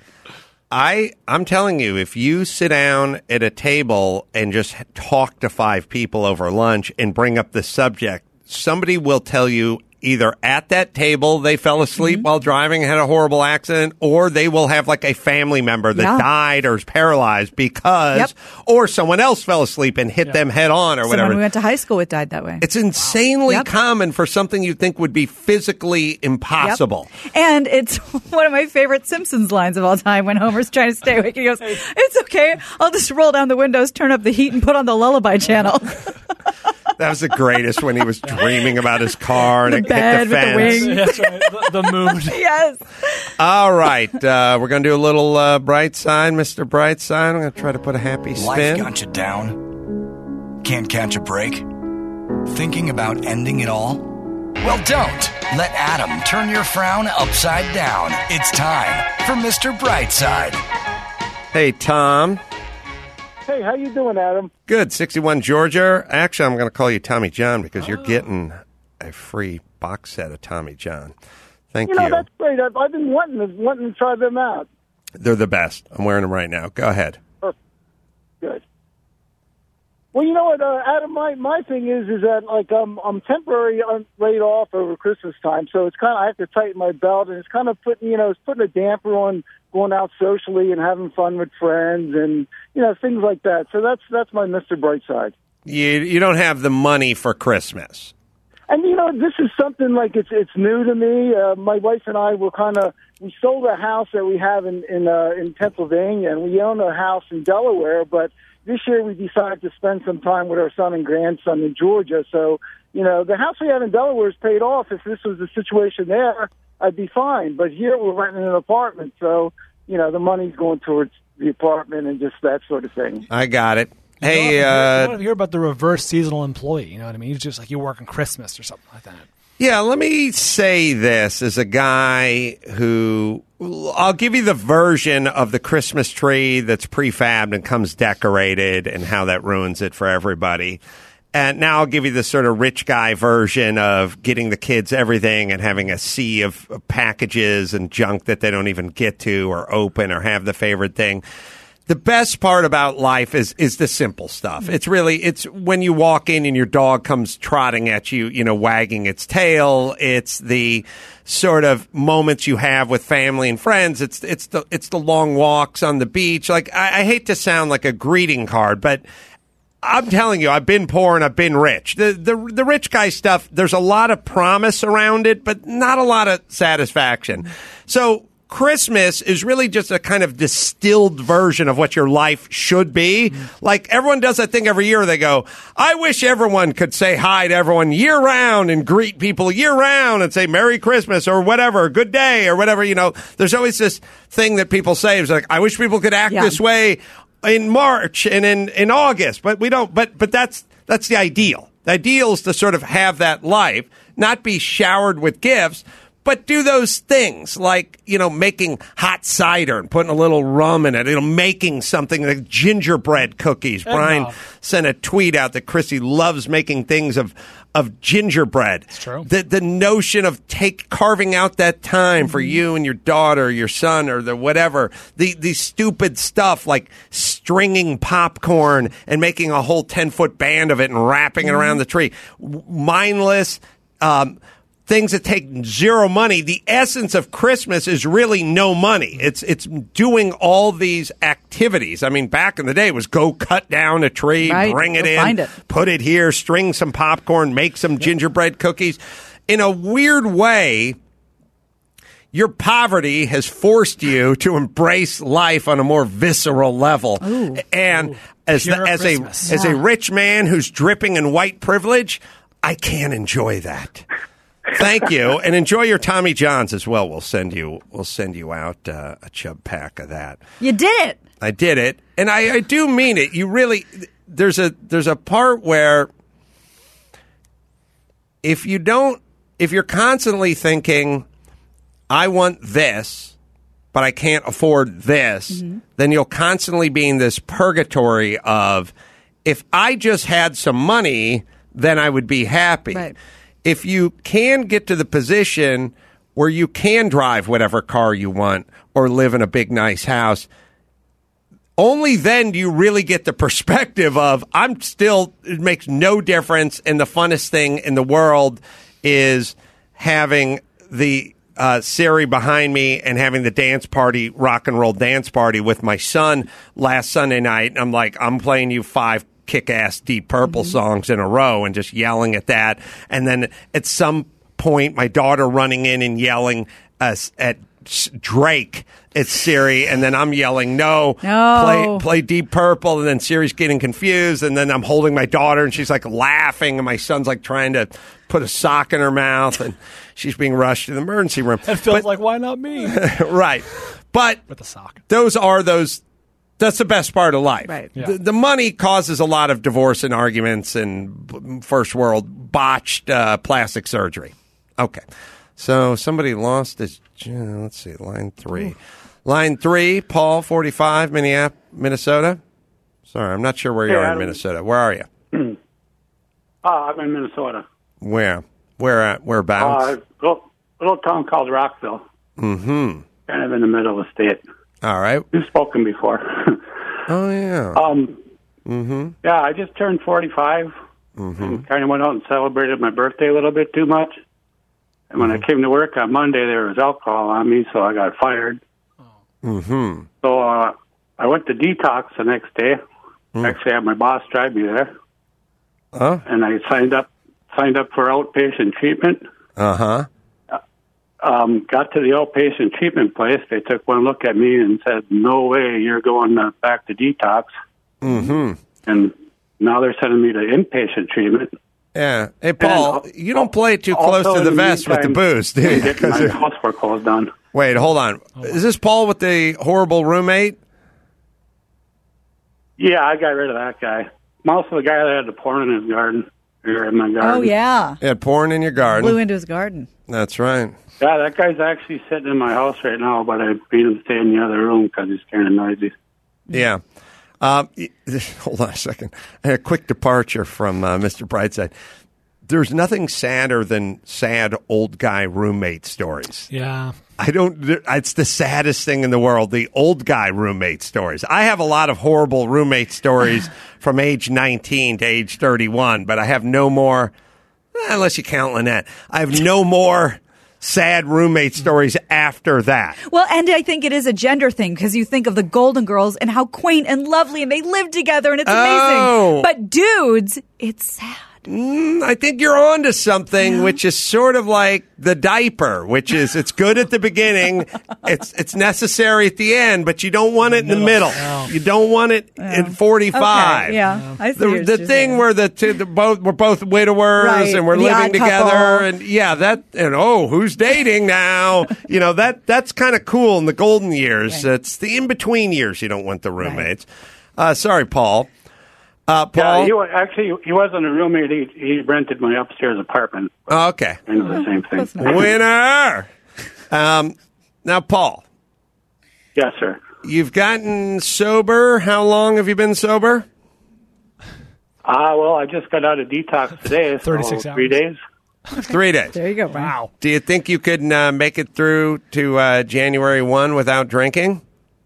I, I'm telling you, if you sit down at a table and just talk to five people over lunch and bring up the subject, somebody will tell you either at that table they fell asleep mm-hmm. while driving, had a horrible accident, or they will have like a family member that yeah. died or is paralyzed because, yep. or someone else fell asleep and hit yeah. them head on or Someone whatever. we went to high school with died that way. It's insanely yep. common for something you think would be physically impossible. Yep. And it's one of my favorite Simpsons lines of all time when Homer's trying to stay awake. He goes, it's okay. I'll just roll down the windows, turn up the heat, and put on the lullaby channel. That was the greatest when he was dreaming about his car and the it bed hit the fence. With the wing. That's right. The, the mood. Yes. All right. Uh, we're going to do a little uh, bright side, Mister Brightside. I'm going to try to put a happy spin. Life got you down? Can't catch a break? Thinking about ending it all? Well, don't. Let Adam turn your frown upside down. It's time for Mister Brightside. Hey, Tom. Hey, how you doing, Adam? Good. sixty-one Georgia. Actually, I'm going to call you Tommy John because you're getting a free box set of Tommy John. Thank you. You know, that's great. I've, I've been wanting to, wanting to try them out. They're the best. I'm wearing them right now. Go ahead. Perfect. Good. Well, you know what, uh, Adam, my, my thing is is that, like, um, I'm temporarily laid off over Christmas time, so it's kind of, I have to tighten my belt, and it's kind of putting, you know, it's putting a damper on going out socially and having fun with friends and, you know, things like that. So that's that's my Mister Brightside. You you don't have the money for Christmas. And, you know, this is something like it's it's new to me. Uh, my wife and I were kind of, we sold a house that we have in, in, uh, in Pennsylvania, and we own a house in Delaware, but this year we decided to spend some time with our son and grandson in Georgia. So, you know, the house we have in Delaware is paid off. If this was the situation there, I'd be fine. But here we're renting an apartment, so, you know, the money's going towards the apartment and just that sort of thing. I got it. You hey, know, uh... you want to hear about the reverse seasonal employee, you know what I mean? He's just like you work on Christmas or something like that. Yeah, let me say this as a guy who... I'll give you the version of the Christmas tree that's prefabbed and comes decorated and how that ruins it for everybody. And now I'll give you the sort of rich guy version of getting the kids everything and having a sea of packages and junk that they don't even get to or open or have the favorite thing. the best part about life is is the simple stuff. It's really it's when you walk in and your dog comes trotting at you, you know, wagging its tail. It's the sort of moments you have with family and friends. It's it's the it's the long walks on the beach. Like I, I hate to sound like a greeting card, but I'm telling you, I've been poor and I've been rich. The, the the rich guy stuff, there's a lot of promise around it, but not a lot of satisfaction. So Christmas is really just a kind of distilled version of what your life should be. Mm-hmm. Like everyone does that thing every year. They go, I wish everyone could say hi to everyone year round and greet people year round and say Merry Christmas or whatever, good day or whatever. You know, there's always this thing that people say. It's like, I wish people could act yeah. this way in March and in, in August, but we don't, but, but that's, that's the ideal. The ideal is to sort of have that life, not be showered with gifts, but do those things like, you know, making hot cider and putting a little rum in it, you know, making something like gingerbread cookies. Brian no. sent a tweet out that Chrissy loves making things of, of gingerbread. It's true. The, the notion of take carving out that time for you and your daughter, or your son, or the whatever, the, the stupid stuff like stringing popcorn and making a whole ten-foot band of it and wrapping mm-hmm. it around the tree. Mindless, um, things that take zero money. The essence of Christmas is really no money. It's it's doing all these activities. I mean, back in the day, it was go cut down a tree, right. bring it Go in, find it. put it here, string some popcorn, make some gingerbread cookies. In a weird way, your poverty has forced you to embrace life on a more visceral level. Ooh. And Ooh. as the, Pure as Christmas. a as Yeah. a rich man who's dripping in white privilege, I can't enjoy that. Thank you, and enjoy your Tommy Johns as well. We'll send you we'll send you out uh, a chub pack of that. You did it. I did it, and I, I do mean it. You really there's a there's a part where if you don't if you're constantly thinking, I want this, but I can't afford this, mm-hmm. then you'll constantly be in this purgatory of, if I just had some money, then I would be happy. Right. If you can get to the position where you can drive whatever car you want or live in a big, nice house, only then do you really get the perspective of, I'm still, it makes no difference, and the funnest thing in the world is having the uh, Siri behind me and having the dance party, rock and roll dance party with my son last Sunday night. And I'm like, I'm playing you five kick-ass Deep Purple mm-hmm. songs in a row and just yelling at that. And then at some point, my daughter running in and yelling uh, at Drake at Siri, and then I'm yelling, no, no, play play Deep Purple, and then Siri's getting confused, and then I'm holding my daughter, and she's like laughing, and my son's like trying to put a sock in her mouth, and she's being rushed to the emergency room. It feels but, like, why not me? Right. But with the sock. Those are those... That's the best part of life. Right. Yeah. The, the money causes a lot of divorce and arguments and first world botched uh, plastic surgery. Okay. So somebody lost his, let's see, line three. Ooh. Line three, Paul, forty-five, Minneapolis, Minnesota. Sorry, I'm not sure where you hey, are in Minnesota. Where are you? uh, I'm in Minnesota. Where? Where at? Whereabouts? Uh, little, little town called Rockville. Mm-hmm. Kind of in the middle of the state. All right. You've spoken before. Oh, yeah. Um. Mm-hmm. Yeah, I just turned forty-five. Mm-hmm. And kind of went out and celebrated my birthday a little bit too much. And when mm-hmm. I came to work on Monday, there was alcohol on me, so I got fired. Mm-hmm. So uh, I went to detox the next day. Mm. Actually, I had my boss drive me there. Huh? And I signed up signed up for outpatient treatment. Uh-huh. Um, got to the outpatient treatment place. They took one look at me and said, no way, you're going uh, back to detox. Mm-hmm. And now they're sending me to inpatient treatment. Yeah. Hey, Paul, and, you don't play it too close to the, the vest with the booze, do you? Getting my house foreclosed done. Wait, hold on. Is this Paul with the horrible roommate? Yeah, I got rid of that guy. I'm also the guy that had the porn in his garden. Or in my garden. Oh, yeah. You had porn in your garden. Blew into his garden. That's right. Yeah, that guy's actually sitting in my house right now, but I made him stay in the other room because he's kind of noisy. Yeah. Uh, hold on a second. A quick departure from uh, Mister Brightside. there's nothing sadder than sad old guy roommate stories. Yeah. I don't, it's the saddest thing in the world, the old guy roommate stories. I have a lot of horrible roommate stories from age nineteen to age thirty-one, but I have no more, unless you count Lynette, I have no more sad roommate stories after that. Well, and I think it is a gender thing because you think of the Golden Girls and how quaint and lovely and they live together and it's Oh. amazing. But dudes, it's sad. Mm, I think you're on to something, yeah. which is sort of like the diaper, which is it's good at the beginning, it's it's necessary at the end, but you don't want it in the middle. No. You don't want it yeah. at forty-five. Okay, yeah, I see the, what the you're thing saying. where the, two, the both we're both widowers right. and we're the living together, couple. and yeah, that and oh, who's dating now? you know that that's kind of cool in the golden years. Right. It's the in between years you don't want the roommates. Right. Uh, sorry, Paul. Uh, Paul? Yeah, he was, actually, he wasn't a roommate. He, he rented my upstairs apartment. Oh, okay. It was the same thing. Nice. Winner! Um, now, Paul. Yes, sir. You've gotten sober. How long have you been sober? Ah, uh, well, I just got out of detox today. So thirty-six hours. Three days. Three days. There you go. Wow. Do you think you could uh, make it through to uh, January first without drinking?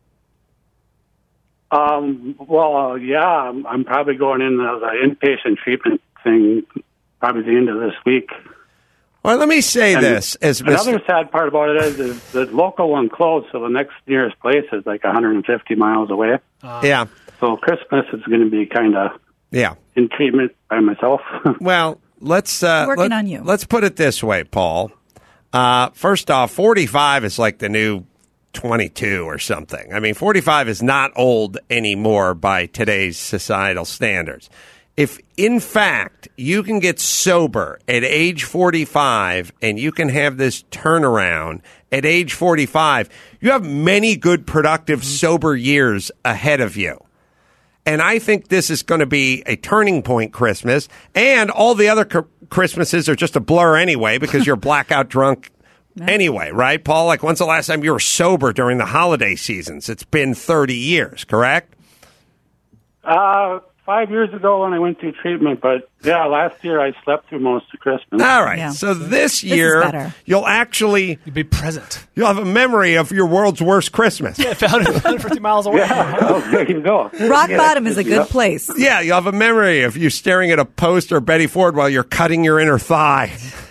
Um, well, uh, yeah, I'm, I'm probably going in the, the inpatient treatment thing probably the end of this week. Well, let me say and this. As another Mister sad part about it is, is the local one closed, so the next nearest place is like one hundred fifty miles away. Uh, yeah. So Christmas is going to be kind of yeah in treatment by myself. Well, let's uh, working let, on you. Let's put it this way, Paul. Uh, first off, forty-five is like the new twenty-two or something. I mean, forty-five is not old anymore by today's societal standards. If, in fact, you can get sober at age forty-five and you can have this turnaround at age forty-five, you have many good, productive, sober years ahead of you. And I think this is going to be a turning point Christmas, and all the other cr- Christmases are just a blur anyway because you're blackout drunk anyway, right, Paul? Like, when's the last time you were sober during the holiday seasons? It's been thirty years, correct? Uh, five years ago when I went through treatment, but yeah, last year I slept through most of Christmas. All right, Yeah. so this This year is better. you'll actually You'll be present. you'll have a memory of your world's worst Christmas. Yeah, found it one hundred fifty miles away. Yeah, oh, there you go. Rock Yeah, bottom is a yeah. good place. Yeah, you'll have a memory of you staring at a poster of Betty Ford while you're cutting your inner thigh.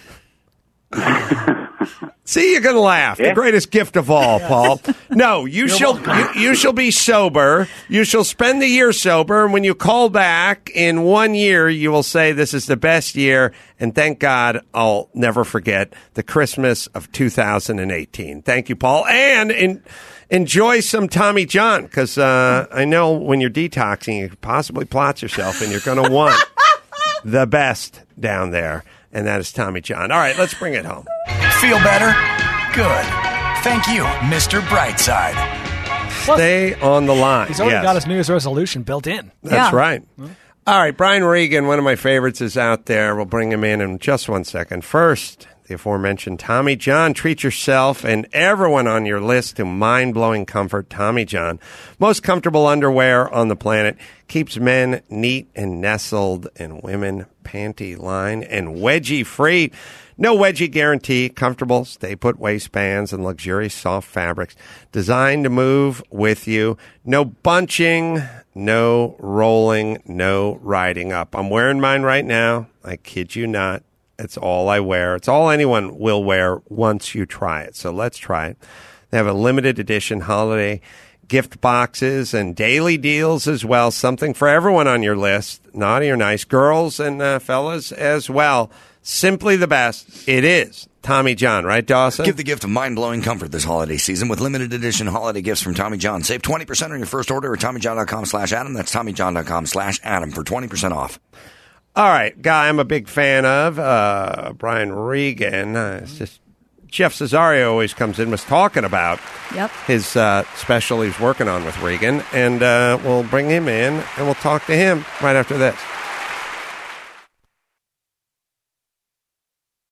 See, you're going to laugh. Yeah. The greatest gift of all, Paul. No, you shall you, you shall be sober. You shall spend the year sober, and when you call back in one year, you will say, this is the best year, and thank God I'll never forget the Christmas of two thousand eighteen. Thank you, Paul. And in, enjoy some Tommy John, because uh, I know when you're detoxing, you could possibly plot yourself, and you're going to want the best down there, and that is Tommy John. All right, let's bring it home. Feel better? Good. Thank you, Mister Brightside. Stay on the line. He's already Yes. got his New Year's resolution built in. That's Yeah. right. All right, Brian Regan, one of my favorites, is out there. We'll bring him in in just one second. First, the aforementioned Tommy John. Treat yourself and everyone on your list to mind-blowing comfort. Tommy John. Most comfortable underwear on the planet. Keeps men neat and nestled, and women panty-line and wedgie-free. No wedgie guarantee. Comfortable, stay-put waistbands and luxurious soft fabrics designed to move with you. No bunching, no rolling, no riding up. I'm wearing mine right now. I kid you not. It's all I wear. It's all anyone will wear once you try it. So let's try it. They have a limited edition holiday gift boxes and daily deals as well. Something for everyone on your list. Naughty or nice. Girls and uh, fellas as well. Simply the best. It is Tommy John, right, Dawson? Give the gift of mind-blowing comfort this holiday season with limited edition holiday gifts from Tommy John. Save twenty percent on your first order at TommyJohn.com slash Adam. That's TommyJohn.com slash Adam for twenty percent off. All right, guy I'm a big fan of, uh, Brian Regan. Uh, it's just Jeff Cesario always comes in, was talking about Yep. his uh, special he's working on with Regan, and uh, we'll bring him in, and we'll talk to him right after this.